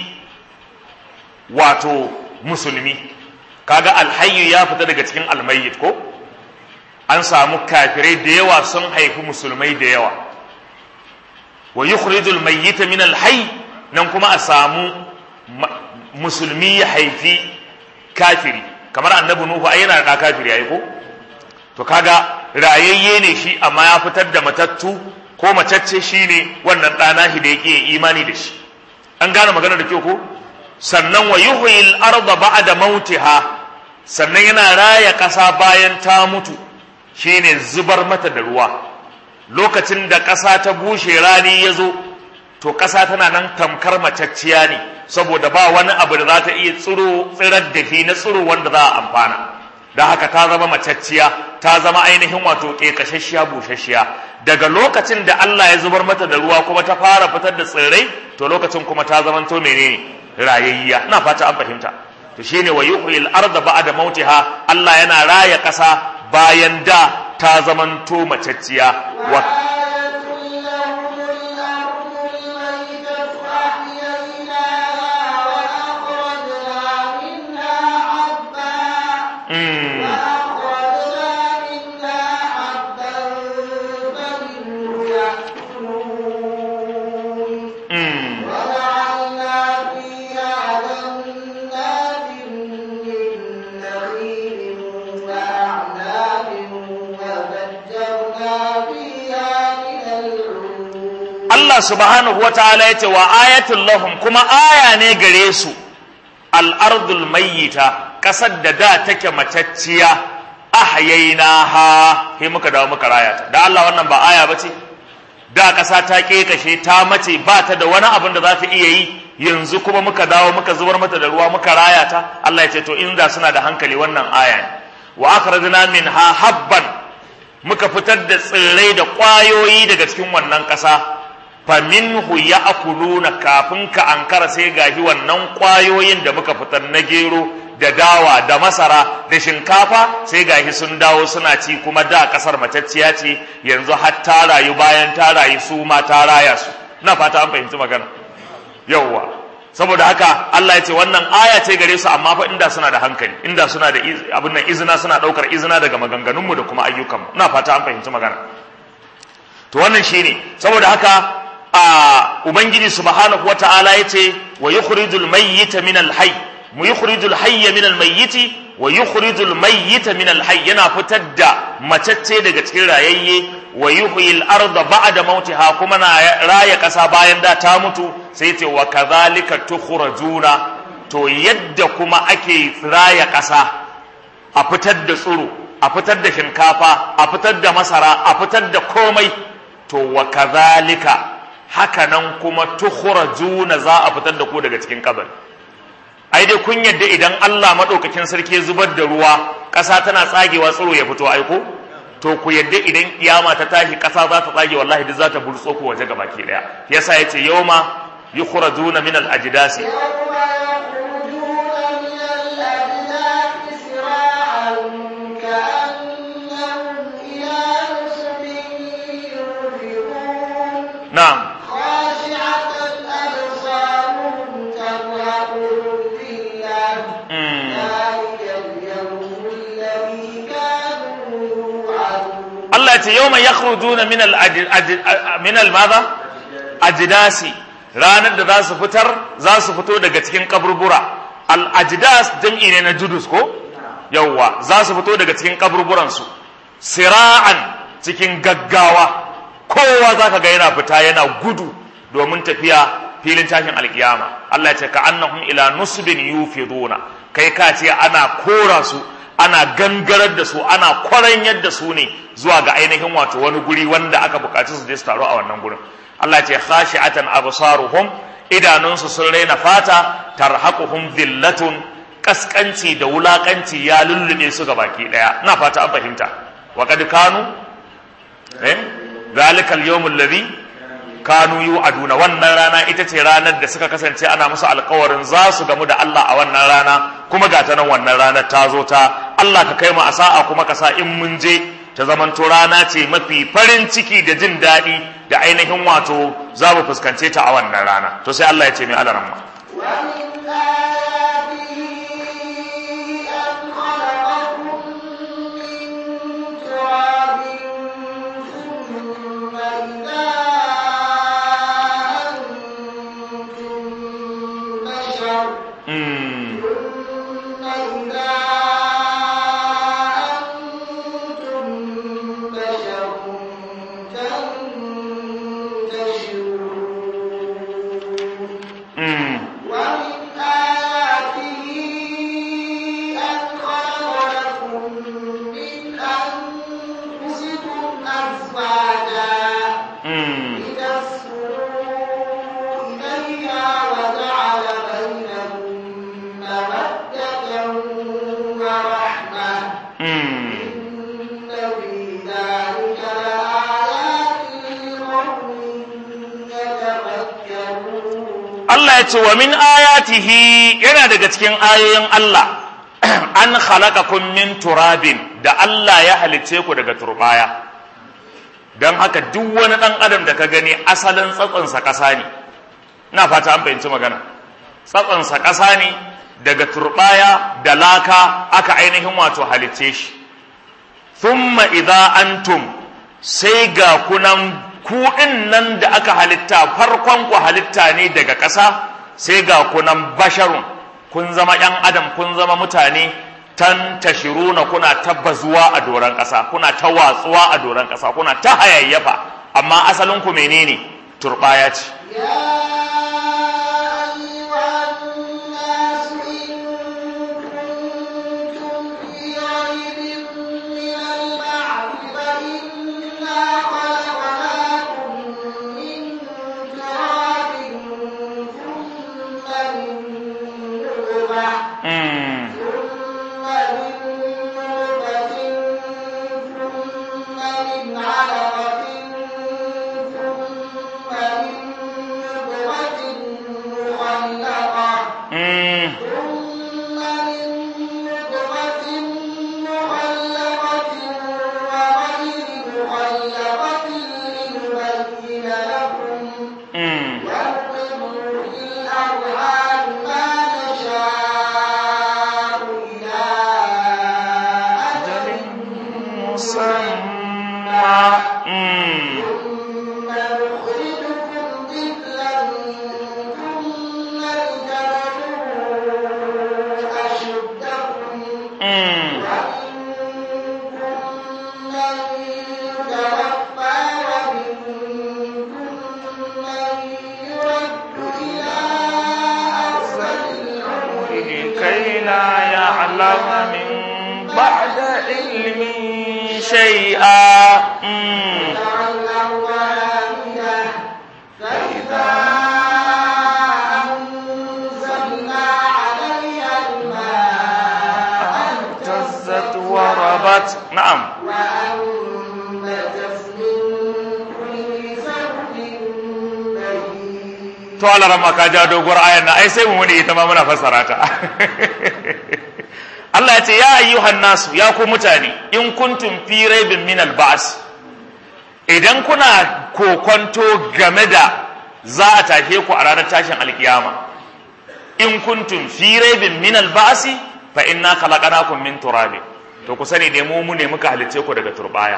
wato musulmi. Kaga alhayyu ya fita daga cikin almayyit, ko an samu kafirai da yawa sun haifi musulmai da yawa. Wa yukhrijul mayyita min alhayy, nan kuma a samu musulmi ya haifi kafiri, kamar annabi Nuhu ai yana da kafiri yayi ko? To kaga rayayye ne shi, amma ya fitar da matattu, ko macacce shine wannan ɗana shi da yake imani da shi. An gane magana da kyau ko? Sannan wa yuhyil arda ba'da mautiha, sannan yana raya ƙasa bayan ta mutu, shine zubar mata da ruwa. Lokacin da ƙasa ta bushe, rani ya zo, to ƙasa tana nan tamkar macacciya ne saboda ba wani abu da za ta iya tsirar da shi na tsiro wanda za a amfana, da haka ta zama macacciya, ta zama ainihin wato ƙeƙashashiya bushashiya. Daga lokacin da Allah ya zubar mata da ruwa kuma ta fara fitar da tsirrai, to lokacin kuma ta zamanto menene rayayya. Ina fata an fahimta. To shine wa yuhyil arda ba'da mautiha, Allah yana raya ƙasa bayan da ta zamanto macacciya. Allah subhanahu wa ta'ala ya ce wa ayatul lahum, kuma aya ne gare su, al'ardul mayyita, ƙasar da da take macacciya, ahyaynaha, sai muka dawo muka raya ta. Da Allah wannan ba aya ba ce? Da ƙasa ta ƙeƙashe ta mace ba ta da wani abin da za ta iya yi, yanzu kuma muka dawo muka zubar mata da ruwa muka raya ta. Allah ya ce to inda suna da hankali wannan aya ne. Wa akhrajna minha habban, muka fitar da tsirrai da ƙwayoyi daga cikin wannan ƙasa. Faminhu ya'kuluna, kafin ka ankara sai gashi wannan kwayoyin da muka fitar na gero da dawa da masara da shinkafa sai gashi sun dawo suna ci, kuma da kasar matacciya ce, yanzu har ta rayu, bayan ta rayu su ma ta raya su. Ina fata an fahimci magana. Yawwa, saboda haka Allah ya ce wannan aya ce gare su, amma fa inda suna da hankali, inda suna da abin nan izina, suna daukar izina daga maganganunmu da kuma ayyukanmu. Ina fata an fahimci magana. To wannan shine, saboda haka Ubangiji subhanahu wa ta'ala ya ce wa yukhrijul mayyita min al-hayy, mu yukhrijul hayya min al-mayyiti wa yukhrijul mayyita min al-hayy, yana fitar da macacce daga cikin rayayye. Wa yuhyil arda ba'da mautiha, kuma na raya ƙasa bayan da ta mutu. Sai ce wa kadhalika tukhrajuna, to yadda kuma ake raya ƙasa, a fitar da tsiro, a fitar da shinkafa, a fitar da masara, a fitar da komai, to wa kadhalika, haka nan kuma tukhrajuna, za a fitar da ku daga cikin kabari. Ai dai kun yadda idan Allah madaukakin sarki zubar da ruwa, ƙasa tana tsagewa, tsiro ya fito, aiko? To ku yadda idan kiyama ta tashi, ƙasa za ta tsage, wallahi duk za ta burtso ku waje gabaki daya. Yasa yace yawma yukhrajuna min al-ajdasi, na'am. Allah ce yawma yakhrujuna min al-madha ajdasi, ranar da za su fito daga cikin kaburbura. Al-ajdas jam'i ne na judus ko? Yawwa, za su fito daga cikin kaburburan su sira'an, cikin gaggawa. Kowa zaka ga yana fita, yana gudu domin tafiya filin tashin alkiyama. Allah ya ce ka annahum ila nusbin yufiduna, kai ka ce ana kora su, ana gangarar da su, ana kwaranyar da su ne zuwa ga ainihin wato wani guri wanda aka bukaci su je su taru a wannan gurin. Allah ya ce khashi'atan absaruhum, idanunsu sun raina fata, tarhaquhum dhillatun, kaskanci da wulakanci ya lullube su ga baki daya. Ina fata an fahimta. Wa qad kanu zalikal yawmul ladhi kanu yu'aduna, wannan rana ita ce ranar da suka kasance ana musu alƙawarin za su gamu da Allah a wannan rana, kuma ga ta nan wannan ranar ta zo ta. Allah ka kai mu a sa'a, kuma ka sa in mun je ta zamanto rana ce mafi farin ciki da jin daɗi da ainihin wato za mu fuskance ta a wannan rana. To sai Allah ya ce mai alaramma. Allah ya ce wa min ayatihi, yana daga cikin ayoyin Allah, an khalaqakum min turabin, da Allah ya halice ku daga turbaya. Don haka duk wani ɗan adam da ka gani asalin tsatsonsa ƙasa ne. Ina fata an fahimci magana. Tsatsonsa ƙasa ne, daga turbaya da laka aka ainihin wato halice shi. Thumma idza antum, sai ga kunan kuɗin nan da aka halitta, farkon ku halitta ne daga ƙasa, sai ga kunan basharun, kun zama ‘yan adam, kun zama mutane, tantashiruna, kuna ta bazuwa a doron ƙasa, kuna ta watsuwa a doron ƙasa, kuna ta hayayyafa, amma asalin ku menene? Turbaya ce. to Allah ramma ka ja doguwar ayar na ai sai mu wani ita ma muna fassara ta Allah ya ce ya ayyuhan nasu, ya ku mutane, in kuntum fi raibin min al-ba's, idan kuna kokonto game da za a tashe ku a ranar tashin alkiyama, in kuntum fi raibin min al-ba's fa inna khalaqnakum min turab, to ku sani dai mu ne muka halice ku daga turbaya.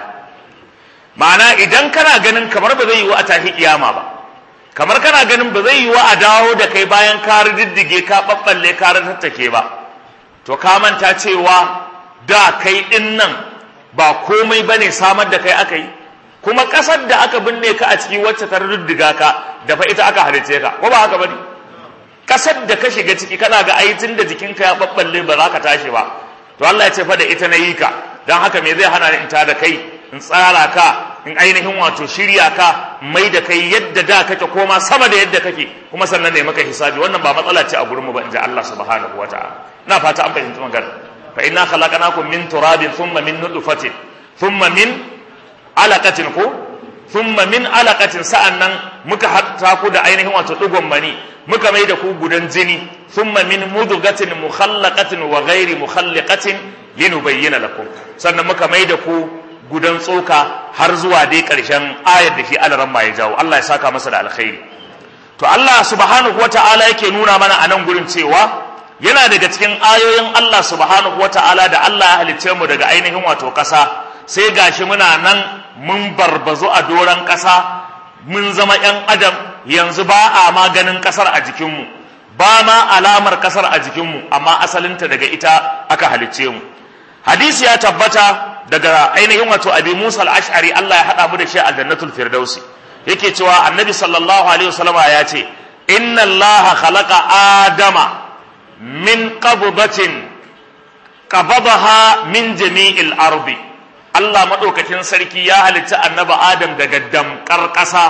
Ma'ana idan kana ganin kamar ba zai yi wa a tashi kiyama ba, kamar kana ganin ba zai yi wa a dawo da kai bayan ka riddige ka babballe ka tattake ba, to ka manta cewa da kai din nan ba komai bane samar da kai aka yi, kuma kasar da aka binne ka a ciki wacce ta riddiga ka da fa ita aka halice ka, ko ba haka bane? Kasar da ka shiga ciki kana ga aitin da jikinka ya babballe ba za ka tashi ba, to Allah ya ce fa da ita na yi ka, dan haka me zai hana ni in ta da kai, in tsara ka, in ainihin wato shirya ka, mai da kai yadda da kake koma sama da yadda kake, kuma sannan ne maka hisabi. Wannan ba matsala ce a gurin mu ba, inji Allah subhanahu wataala. Na fata an fahimci magana. Fa inna khalaqnakum min turabin thumma min nutfatin thumma min alaqatin thumma min alaqatin, sa'annan muka hatta ku da ainihin wato dugon mani, muka mai da ku gudan jini, thumma min mudghatin mukhallaqatin wa ghairi mukhallaqatin linubayyana lakum, sannan muka mai da ku gudan tsoka har zuwa dai ƙarshen ayar da shi alaran ma ya jawo. Allah ya saka masa da alkhairi. To Allah subhanahu wata'ala yake nuna mana a nan gurin cewa yana daga cikin ayoyin Allah subhanahu wata'ala da Allah ya halicce mu daga ainihin wato ƙasa, sai gashi muna nan mun barbazo a doron ƙasa, mun zama ƴan adam, yanzu ba a ma ganin ƙasar a jikinmu, ba ma alamar ƙasar a jikinmu, amma asalinta daga ita aka halicce mu. Hadisi ya tabbata daga ainihin wato Abi Musa al-Ash'ari, Allah ya hada mu da shi a Jannatul Firdausi, yake cewa Annabi sallallahu alaihi wasallama ya ce, inna Allah khalaqa Adama min qabdatin qabadaha min jami'il ardi. Allah madaukakin sarki ya halitta Annabi Adam daga damkar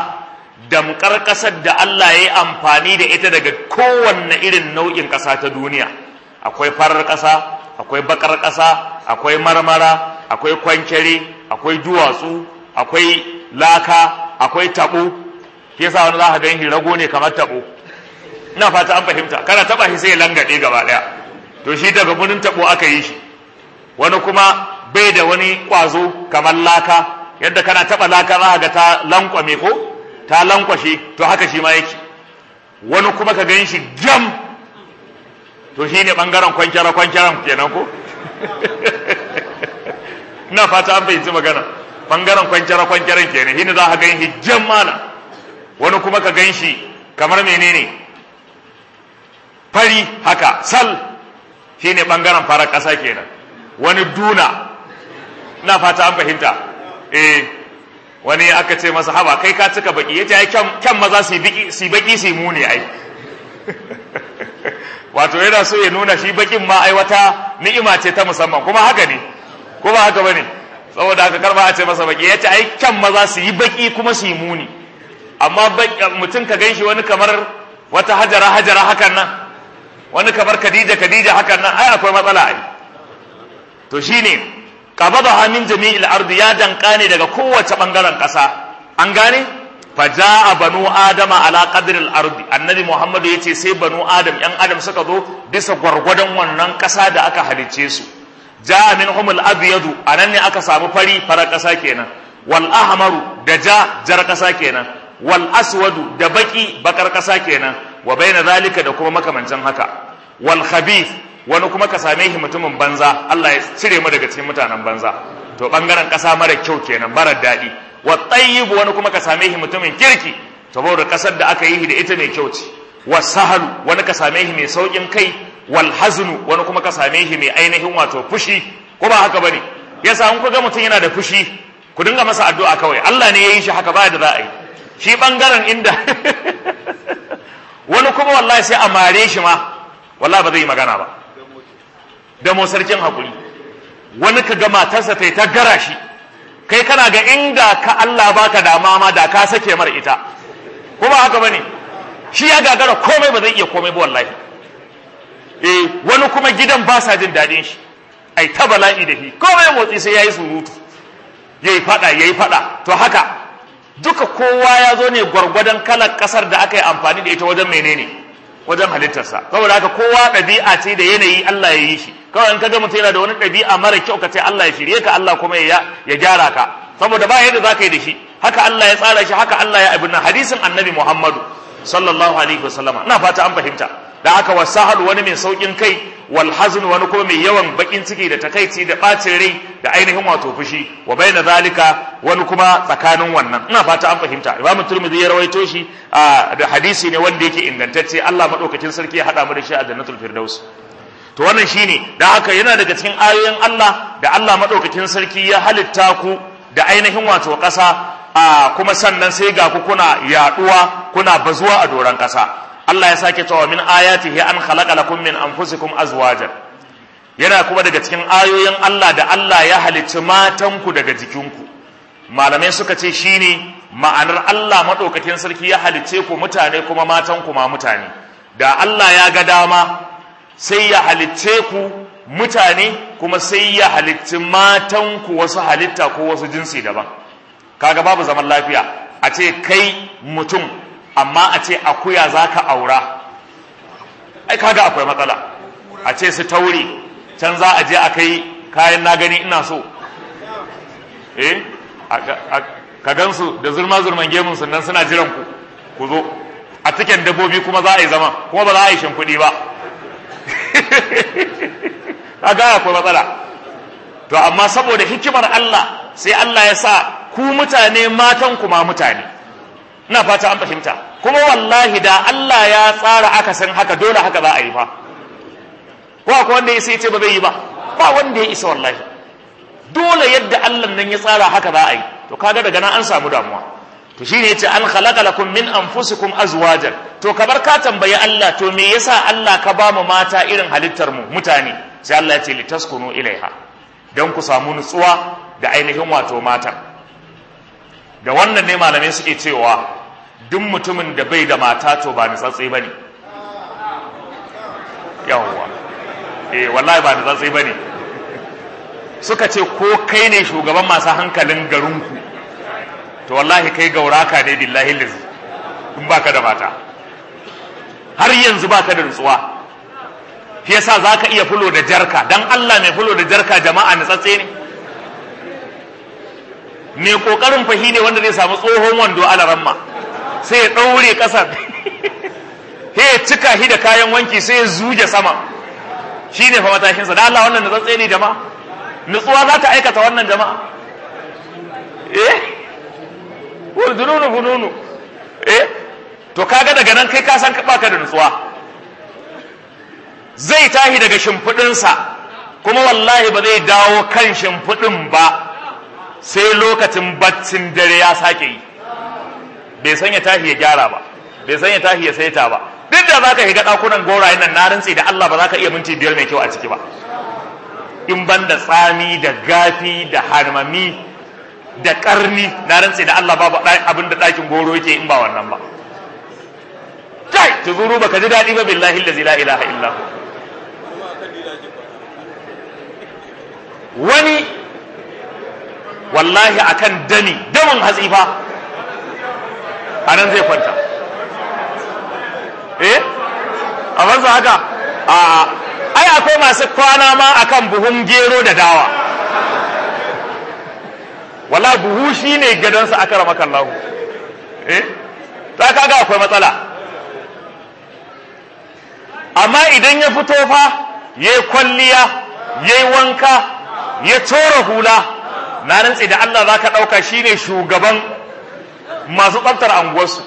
ƙasar da Allah ya yi amfani da ita daga kowanne irin nau'in ƙasa ta duniya. Akwai farar ƙasa, akwai bakar ƙasa, akwai marmara, akwai kwankere, akwai duwatsu, akwai laka, akwai tabo. Shi yasa wani za ka gani rago ne kamar tabo, ina fata an fahimta, kana taba shi sai ya langade gaba daya, to shi daga gurin tabo aka yi shi. Wani kuma bai da wani kwazo kamar laka, yadda kana taba laka za ga ta lankwame ko ta lankwashe, to haka shi ma yake. Wani kuma ka gan shi jam, to shi ne bangaren kwankyaran kenan ko ina fata an fahimci magana, bangaren kwankyaran kenan, shi ne za ka gan shi jam mana. Wani kuma ka gan shi kamar menene fari haka sal, shi ne bangaren farar ƙasa kenan. Wani duna, ina fata an fahimta. Wani aka ce masa haba kai ka cika baki, yace ai kyan maza su baki su muni ai wato yana so ya nuna shi bakin ma ai wata ni'ima ce ta musamman, kuma haka ne ko ba haka bane? Saboda haka karba a ce masa baki, yace ai kyan maza su yi baki kuma su yi muni. Amma mutum ka ganshi wani kamar wata hajara hakan nan, wani kamar Khadija hakan nan, ai akwai matsala ai. To shine qabadaha min jami'il ardi, ya danka ne daga kowace bangaren kasa. An gane? Faja'a banu adama ala qadri al-ardi, annabi Muhammadu yace sai banu adam yan adam suka zo bisa gwargwadon wannan kasa da aka halice su. Ja'a minhum al-abyadu, anan ne aka samu farar kasa kenan, wal ahmaru da jar kasa kenan, wal aswadu da bakar kasa kenan, wa baina zalika da kuma makamancin haka. Wal khabith, wani kuma ka same shi mutumin banza, Allah ya cire mu daga cikin mutanen banza, to bangaren kasa mara kyau kenan, mara daɗi. Wa tayyib, wani kuma ka same shi mutumin kirki, saboda kasar da aka yi da ita mai kyau ce. Wa sahalu, wani ka same shi mai saukin kai. Wal haznu, wani kuma ka same shi mai ainihin wato fushi, ko ba haka bane? Yasa in ku ga mutum yana da fushi, ku dinga masa addu'a kawai, Allah ne ya yi shi haka, ba da za a yi. Shi bangaren inda wani kuma wallahi sai a mare shi ma, wallahi ba zai yi magana ba. Da mu sarkin hakuri, wani ka ga matarsa ta yi ta gara shi, kai kana ga inda ka Allah baka dama ma da ka sake mar ita, ko ba haka bane? Shi ya gagara komai, ba zai iya komai ba wallahi. Wani kuma gidan ba sa jin dadin shi, ai ta bala'i da shi, komai motsi sai yayi surutu, yayi fada. To haka duka kowa ya zo ne gwargwadon kalar kasar da aka yi amfani da ita wajen menene, wajen halittarsa. Saboda haka kowa ɗabi'a ce da yanayi Allah ya yi shi. Kawai in kaga mutum yana da wani ɗabi'a mara kyau, ka ce Allah ya shirye ka, Allah kuma ya gyara ka, saboda ba yadda za ka yi da shi. Haka Allah ya tsara shi, haka Allah ya abin nan. Hadisin annabi Muhammadu sallallahu alaihi wasallama, ina fata an fahimta. Da haka wasahal, wani mai saukin kai, wal hazn, wani kuma mai yawan bakin ciki da takaici da bacin rai da ainihin wato fushi. Wa baina zalika, wani kuma tsakanin wannan, ina fata an fahimta. Imam Tirmidhi ya rawaito shi da hadisi ne wanda yake ingantacce. Allah madaukakin sarki ya hada mu da shi a jannatul firdaus. To wannan shine, da haka yana daga cikin ayoyin Allah da Allah madaukakin sarki ya halitta ku da ainihin wato ƙasa, kuma sannan sai ga ku kuna yaduwa, kuna bazuwa a doran ƙasa. Allah ya sake cewa min ayatihi an khalaqa lakum min anfusikum azwajan, yana kuma daga cikin ayoyin Allah da Allah ya halicci matanku daga jikinku. Malamai suka ce shine ma'anar Allah madaukakin sarki ya halicce ku mutane kuma matanku ma mutane. Da Allah ya ga dama sai ya halicce ku mutane kuma sai ya halicci matanku wasu halitta ko wasu jinsi daban. Kaga babu zaman lafiya a ce kai mutum amma a ce akuya zaka aura, ai kaga akwai matsala. A ce su taure can za a je a kai kayan na gani ina so, ka gansu da zurman gemun sannan suna jiran ku zo a cikin dabbobi, kuma za a yi zama, kuma ba za a yi shimfiɗi ba. Kaga akwai matsala. To amma saboda hikimar Allah sai Allah ya sa ku mutane, matan kuma mutane. Ina fata an fahimta. Kuma wallahi da Allah ya tsara aka san haka, dole haka za a yi fa. Ko akwai wanda ya sai ce ba zai yi ba? Ba wanda ya isa wallahi. Dole yadda Allah nan ya tsara haka za a yi. To kaga daga nan an samu damuwa. To shine yace an khalaqa lakum min anfusikum azwajan. To kabar ka tambayi Allah, to me yasa Allah ka ba mu mata irin halittar mu mutane? Sai Allah ya ce litaskunu ilaiha, dan ku samu nutsuwa da ainihin wato mata. Da wannan ne malamai suke cewa duk mutumin da bai da mata to ba nutsatse bane. Yawwa. Wallahi ba nutsatse bane. Suka ce ko kai ne shugaban masu hankalin garinku, to wallahi kai gauraka ne billahi lizi in baka da mata. har yanzu baka da nutsuwa. Shi yasa zaka iya fulo da jarka, dan Allah mai fulo da jarka jama'a nutsatse ne. Mai kokarin fahi ne wanda zai samu tsohon wando alaramma sai ya daure kasa sai ya cika shi da kayan wanki sai ya zuje sama. Shine fa matashin sa. Dan Allah wannan nutsatse ne jama'a. Nutsuwa za ta aikata wannan jama'a. Wurdununu fununu. To kaga daga nan kai ka san baka da nutsuwa. Zai tahi daga shimfiɗinsa kuma wallahi ba zai dawo kan shimfiɗin ba sai lokacin baccin dare ya sake yi. Bai san ya tahi ya gyara ba, bai san ya tahi ya saita ba. Duk da zaka shiga ɗakunan gorayen nan na rantsi da Allah ba za ka iya minti 5 mai kyau a ciki ba. In ban da tsami da gafi da harmami da ƙarni na rantsi da Allah babu abin da ɗakin goro yake in ba wannan ba. Kai tuzuru baka ji daɗi ba billahi allazi la ilaha illa hu. Wani wallahi akan damin hatsifa anan zai kwanta. A banza haka ai akwai masu kwana ma akan buhun gero da dawa. Wala buhu shine gadansa aka rama kallahu. Ta kaga akwai matsala. Amma idan ya fito fa yayi kwalliya yayi wanka ya tora hula na rantsi da Allah zaka dauka shine shugaban masu tsaftar anguwarsu.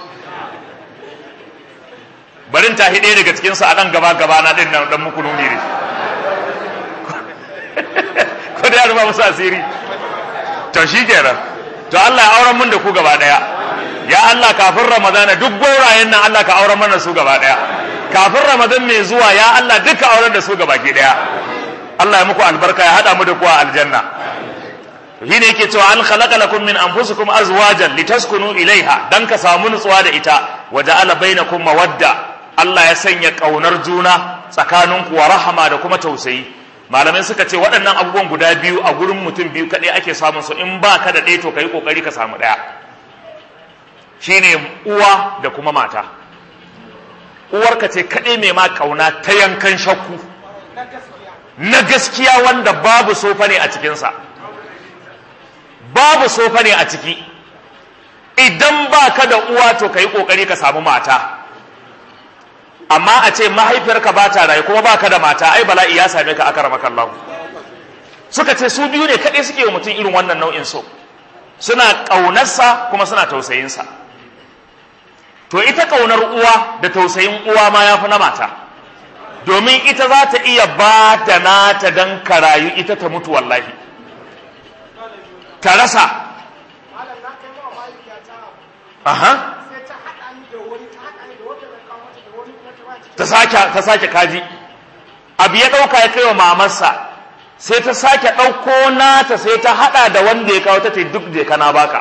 Barin ta hide daga cikin su a dan gaba na din nan dan muku nuni ne. Ko da yarba musu asiri. To shikenan. To Allah ya auren mun da ku gaba daya. Ya Allah kafin Ramadana duk gorayen nan Allah ka auren mana su gaba daya. Kafin Ramadan mai zuwa ya Allah duka auren da su gaba ki daya. Allah ya muku albarka ya hada mu da ku a aljanna. Shine yake cewa an khalaqa lakum min anfusikum azwajan litaskunu ilaiha dan ka samu nutsuwa da ita wa ja'ala bainakum mawadda. Allah ya sanya kaunar juna tsakaninku wa rahama da kuma tausayi. Malamai suka ce waɗannan abubuwan guda biyu a gurin mutum biyu kaɗai ake samun su, in ba ka da ɗaya to ka yi ƙoƙari ka samu ɗaya. Shine uwa da kuma mata. Uwarka ce kaɗai mai ma ƙauna ta yankan shakku na gaskiya wanda babu sofa ne a cikinsa, babu sofa ne a ciki. Idan ba ka da uwa to ka yi ƙoƙari ka samu mata. Amma a ce mahaifiyarka ba ta rayu kuma ba ka da mata, ai bala'i ya same ka aka rama kallahu. Suka ce su biyu ne kaɗai suke wa mutum irin wannan nau'in so, suna ƙaunarsa kuma suna tausayinsa. To ita ƙaunar uwa da tausayin uwa ma ya fi na mata, domin ita za ta iya ba da nata don ka rayu ita ta mutu wallahi, ta rasa. Ta sake kaji abu ya ɗauka ya kai wa mamarsa, sai ta sake ɗauko nata sai ta haɗa da wanda ya kawo ta ta duk je kana baka.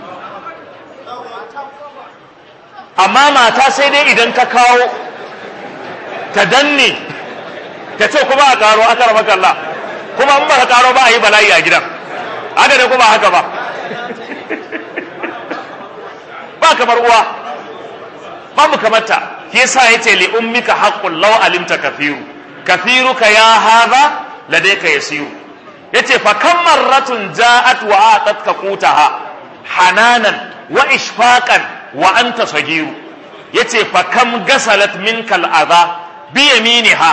Amma mata sai dai idan ka kawo ta danne ta ce kuma a karo aka rama kalla, kuma in ba ka karo ba a yi bala'i a gidan, haka ne kuma haka ba. Ba kamar uwa, babu kamarta. Shi yasa yace li ummika haqqul law alimta kathiruka ya hadha ladayka yasiru. Yace fa kam marratun ja'at wa atatka qutaha hananan wa ishfaqan wa anta sagiru. Yace fa kam gasalat minkal adha bi yaminiha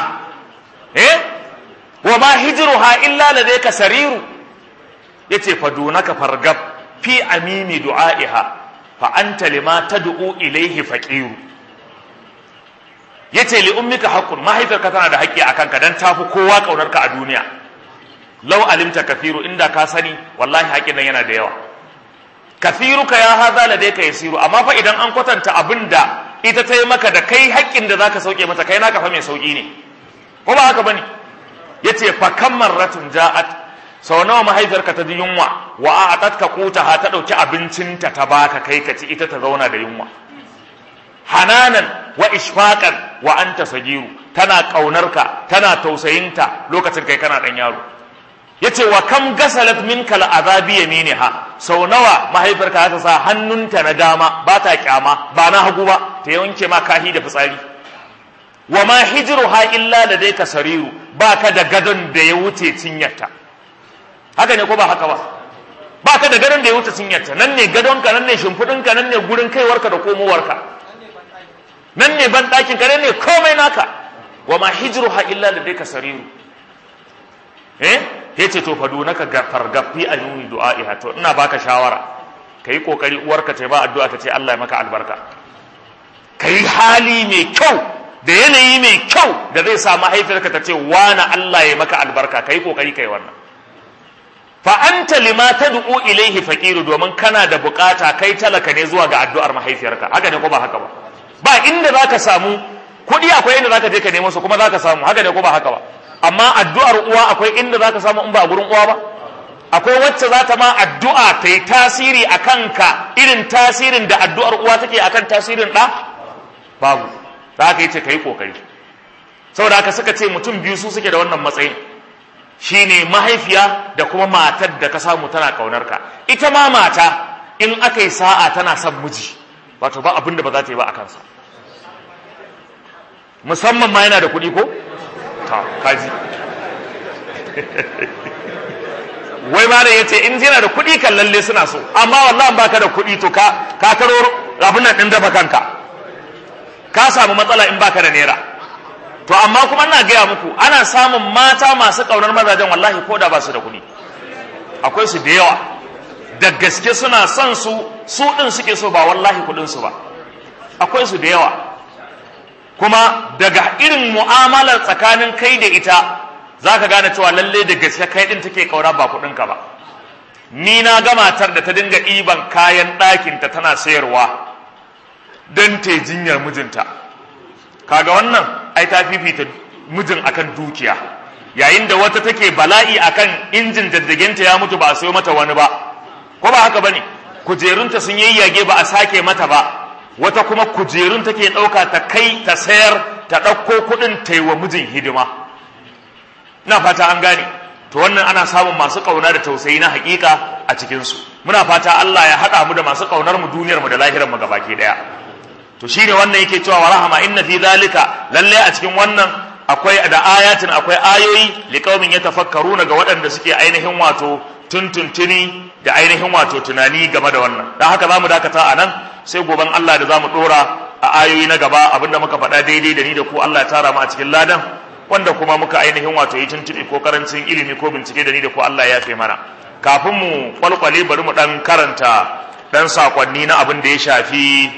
wa ma hijruha illa ladayka sariru. Yace fa dunaka fargab fi amimi du'aiha fa anta lima tad'u ilayhi faqiru. Yace li ummika haqqun, mahaifarka tana da haƙƙi akan ka dan tafi kowa kaunarka a duniya. Law alimta kathiru, inda ka sani wallahi haƙƙin nan yana da yawa. Kathiruka ya hadha ladayka yasiru, amma fa idan an kwatanta abinda ita ta yi maka da kai haƙƙin da zaka sauke mata, kai naka fa mai sauki ne, ko ba haka bane? Yace fa kam marratun ja'at, sau nawa mahaifarka ta ji yunwa wa a'atatka qutaha, ta dauki abincinta ta baka kai ka ci, ita ta zauna da yunwa. Hananan wa ishfaqan wa anta sagiru, tana kaunarka tana tausayinta lokacin kai kana dan yaro. Yace wa kam gasalat minkal azabi yaminiha, sau nawa mahaifarka ta sa hannunta na dama ba ta kyama ba na hagu ba, ta yanke ma kahi da fitsari. wa ma hijruha illa ladayka sariru, baka da gadon da ya wuce cinyarta. Haka ne ko ba haka ba? Baka da gadon da ya wuce cinyarta, nan ne gadonka, nan ne shimfidinka, nan ne gurin kaiwarka da komowarka, nan ne ban ɗakin ka, nan ne komai naka. wa ma hijruha illa ladayka sariru. Yace to fa dunaka fargafi ayuni du'aiha, to ina baka shawara kai kokari uwarka ta ba addu'a ta ce Allah ya maka albarka, kai hali mai kyau da yanayi mai kyau da zai sa mahaifiyarka ta ce wani Allah ya maka albarka, kai kokari kai wannan. Fa anta lima tad'u ilayhi faqiru, domin kana da bukata, kai talaka ne zuwa ga addu'ar mahaifiyarka. Haka ne ko ba haka ba? Ba inda zaka samu kudi, akwai inda zaka je ka nemo su kuma zaka samu. Haka ne ko ba haka ba? Amma addu'ar uwa akwai inda zaka samu in ba a gurin uwa ba. Akwai wacce za ta ma addu'a ta yi tasiri a kanka irin tasirin da addu'ar uwa take akan tasirin ɗa? Babu. Da haka yace kai kokari. Saboda haka suka ce mutum biyu su suke da wannan matsayin, shine mahaifiya da kuma matar da ka samu tana kaunar ka. Ita ma mata in aka yi sa'a tana son miji, wato ba abin da ba za ta yi ba a kansa, musamman ma yana da kuɗi ko? Kaji wai ma da ya ce in yana da kuɗi kan lalle suna so, amma wallahi baka da kuɗi to ka karo abin nan ɗin dafa kanka, ka samu matsala in baka da naira. To amma kuma ina gaya muku ana samun mata masu ƙaunar mazajen wallahi ko da ba su da kuɗi, akwai su da yawa, da gaske suna son su ɗin suke so ba wallahi kuɗin su ba, akwai su da yawa. Kuma daga irin mu'amalar tsakanin kai da ita za ka gane cewa lalle da gaske kai ɗin take ƙaura ba kuɗinka ba. Ni na ga matar da ta dinga ɗiban kayan ɗakinta tana sayarwa don ta jinyar mijinta. Kaga wannan ai ta fifita mijin akan dukiya, yayin da wata take bala'i akan injin daddagenta ya mutu ba a sayo mata wani ba, ko ba haka bane? Kujerunta sun yayyage ba a sake mata ba, wata kuma kujerun take ɗauka ta kai ta sayar ta ɗauko kuɗin ta yi wa mijin hidima. Ina fata an gane. To wannan ana samun masu ƙauna da tausayi na haƙiƙa a cikinsu. Muna fata Allah ya haɗa mu da masu ƙaunar mu, duniyar mu da lahirar mu gabaki ɗaya. To shine wannan yake cewa wa rahama inna fi zalika, lalle a cikin wannan akwai da ayatin, akwai ayoyi liqaumin yatafakkaruna ga waɗanda suke ainihin wato tuntuntuni da ainihin wato tunani game da wannan. Dan haka zamu dakata a nan, sai goben Allah da zamu dora a ayoyi na gaba. Abinda muka faɗa daidai da ni da ku Allah ya tara mu a cikin ladan, wanda kuma muka ainihin wato yi tuntuɓe ko karancin ilimi ko bincike da ni da ku Allah ya yafe mana. Kafin mu kwalkwale bari mu dan karanta dan sakonni na abin da ya shafi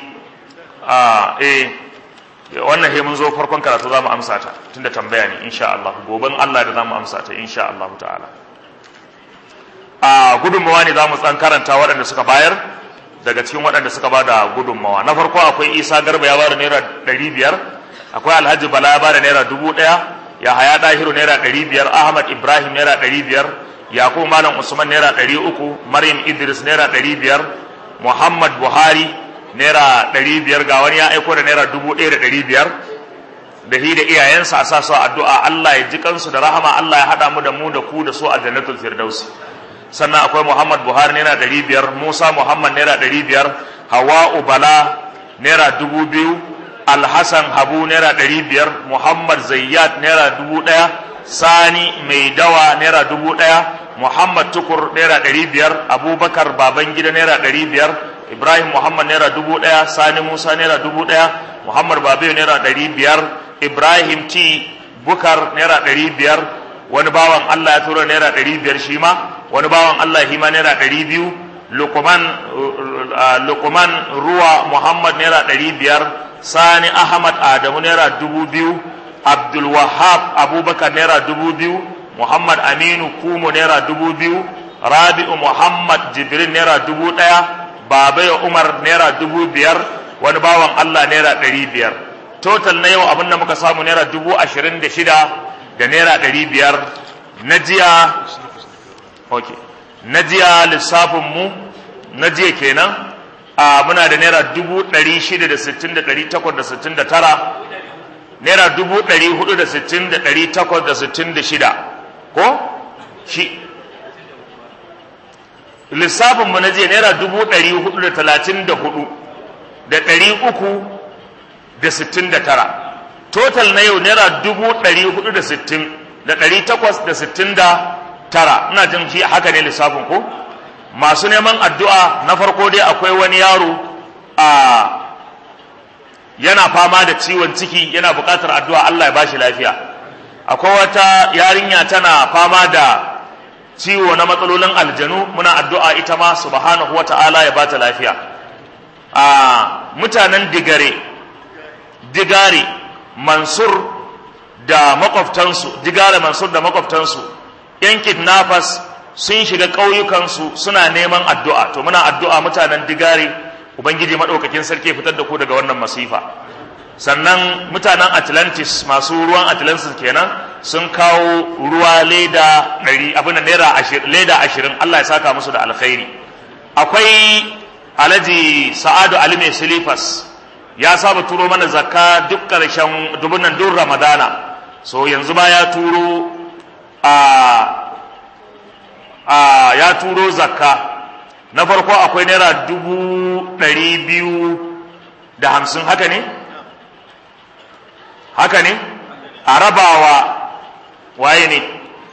wannan he mun zo farkon karatu zamu amsa ta tunda tambaya ne insha Allah, goben Allah da zamu amsa ta insha Allah ta'ala. Gudunmawa ne zamu tsan karanta waɗanda suka bayar daga cikin waɗanda suka bada gudunmawa. Na farko akwai Isa Garba ya bada naira 500, akwai Alhaji Bala ya bada naira 1000, Yahaya Dahiru naira 500, Ahmad Ibrahim naira 500, Yakubu Malam Usman naira 300, Maryam Idris naira 500, Muhammad Buhari naira 500, ga wani ya aiko da naira 1500 da hi da iyayensa a sa su addu'a Allah ya ji kansu da rahama, Allah ya hada mu da mu da ku da su a jannatul firdausi. Sannan akwai Muhammad Buhari naira 500, Musa Muhammad naira 500, Hawa'u Bala naira 2000, Alhassan Habu naira 500, Muhammad Zayyad naira 1000, Sani Mai Dawa naira 1000, Muhammad Tukur naira 500, Abubakar Babangida naira 500, Ibrahim Muhammad naira 1000, Sani Musa naira 1000, Muhammad Babayo naira 500, Ibrahim T Bukar naira 500, wani bawan Allah ya tura naira 500 shi ma, wani bawan Allah shi ma naira 200, Luqman Ruwa Muhammad naira 500, Sani Ahmad Adamu naira 2000, Abdul Wahab Abubakar naira 2000, Muhammad Aminu Kumo naira 2000, Rabi'u Muhammad Jibril naira 1000, Babayo Umar naira 5000, wani bawan Allah naira 500. Total na yau abin da muka samu naira 26,000 da naira 500. Na jiya lissafin mu na jiya kenan muna da naira 660,869, naira 460,866 ko shi lissafin mu na jiya naira 434,369. total na yau naira 460,869. ina jin shi haka ne lissafin ko. Masu neman addu'a na farko dai akwai wani yaro yana fama da ciwon ciki, yana buƙatar addu'a Allah ya bashi lafiya. Akwai wata yarinya tana fama da ciwo na matsalolin aljanu, muna addu'a ita ma subhanahu wata'ala ya bata lafiya. Mutanen digare Mansur da makwabtansu, yan kidnappers sun shiga ƙauyukansu suna neman addu'a. To muna addu'a mutanen digare, Ubangiji maɗaukakin sarki fitar da ku daga wannan masifa. Sannan mutanen Atlantis, masu ruwan Atlantis kenan, sun kawo ruwa leda 100, abin da leda 20, Allah ya saka musu da alkhairi. Akwai Alhaji Sa'adu Ali mai silifas, ya saba turo mana zakka duk ƙarshen dubunan duk Ramadana. So yanzu ma ya turo ya turo zakka. Na farko akwai naira 250, haka ne a rabawa waye ne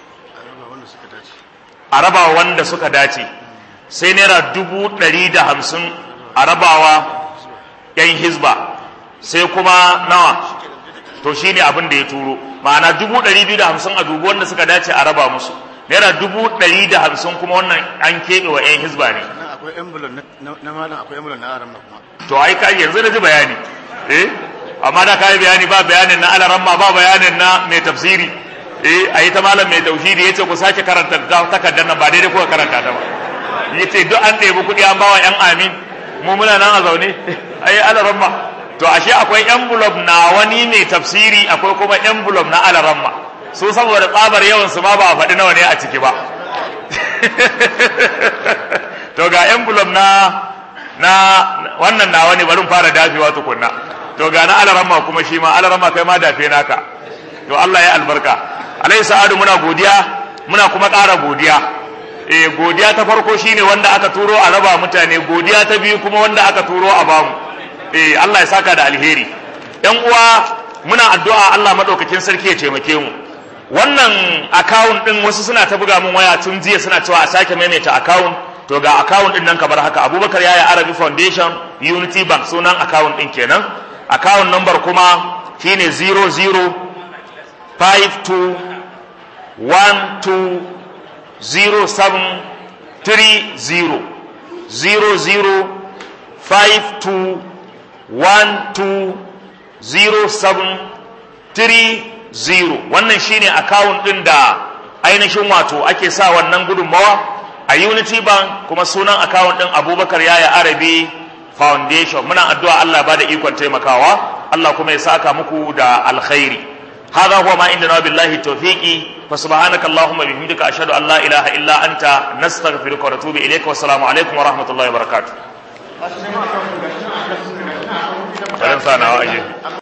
a rabawa wanda suka dace, sai naira 150 a rabawa yan hizba, sai kuma nawa, to shine abin da ya turo, ma'ana 250 a dubu wanda suka dace a raba musu, naira 150 kuma wannan an keɓe wa yan hizba ne. Akwai envelope na malam, akwai envelope na aram kuma. To ai kai yanzu da ji bayani, amma da kai bayani ba bayanin na alaramma, ba bayanin na mai tafsiri, ayi ta malam mai tauhidi yace ku sake karanta takardar nan, ba daidai kuka karanta ta ba. Yace duk an ɗebi kuɗi an bawa yan amin, mu muna nan a zaune, ayi alaramma. To ashe akwai envelope na wani mai tafsiri, akwai kuma envelope na alaramma. Su saboda tsabar yawan su ma ba a faɗi nawa ne a ciki ba. To ga envelope na wannan nawa ne, bari fara dafewa tukunna. To ga na alaramma kuma shi ma alaramma kai ma dafe naka. To Allah ya albarka. Alai Sa'adu muna godiya, muna kuma ƙara godiya. Godiya ta farko shine wanda aka turo a raba mutane, godiya ta biyu kuma wanda aka turo a bamu. Allah ya saka da alheri. Yan uwa muna addu'a Allah madaukakin sarki ya taimake mu. Wannan account din wasu suna ta buga mun waya tun jiya suna cewa a sake maimaita account. To ga account din nan kamar haka, Abubakar Yaya Arabi Foundation Unity Bank sunan account din kenan. Account number kuma shine 0052120730. Wannan shine account din da ainihin wato ake sa wannan gudunmawa a Unity Bank, kuma sunan account din Abubakar Yaya Arabi Foundation. Muna addu'a Allah ba da ikon taimakawa, Allah kuma ya saka muku da alkhairi. هذا هو ما عندنا بالله التوفيق فسبحانك اللهم وبحمدك أشهد أن لا إله إلا أنت نستغفرك ونتوب إليك والسلام عليكم ورحمة الله وبركاته.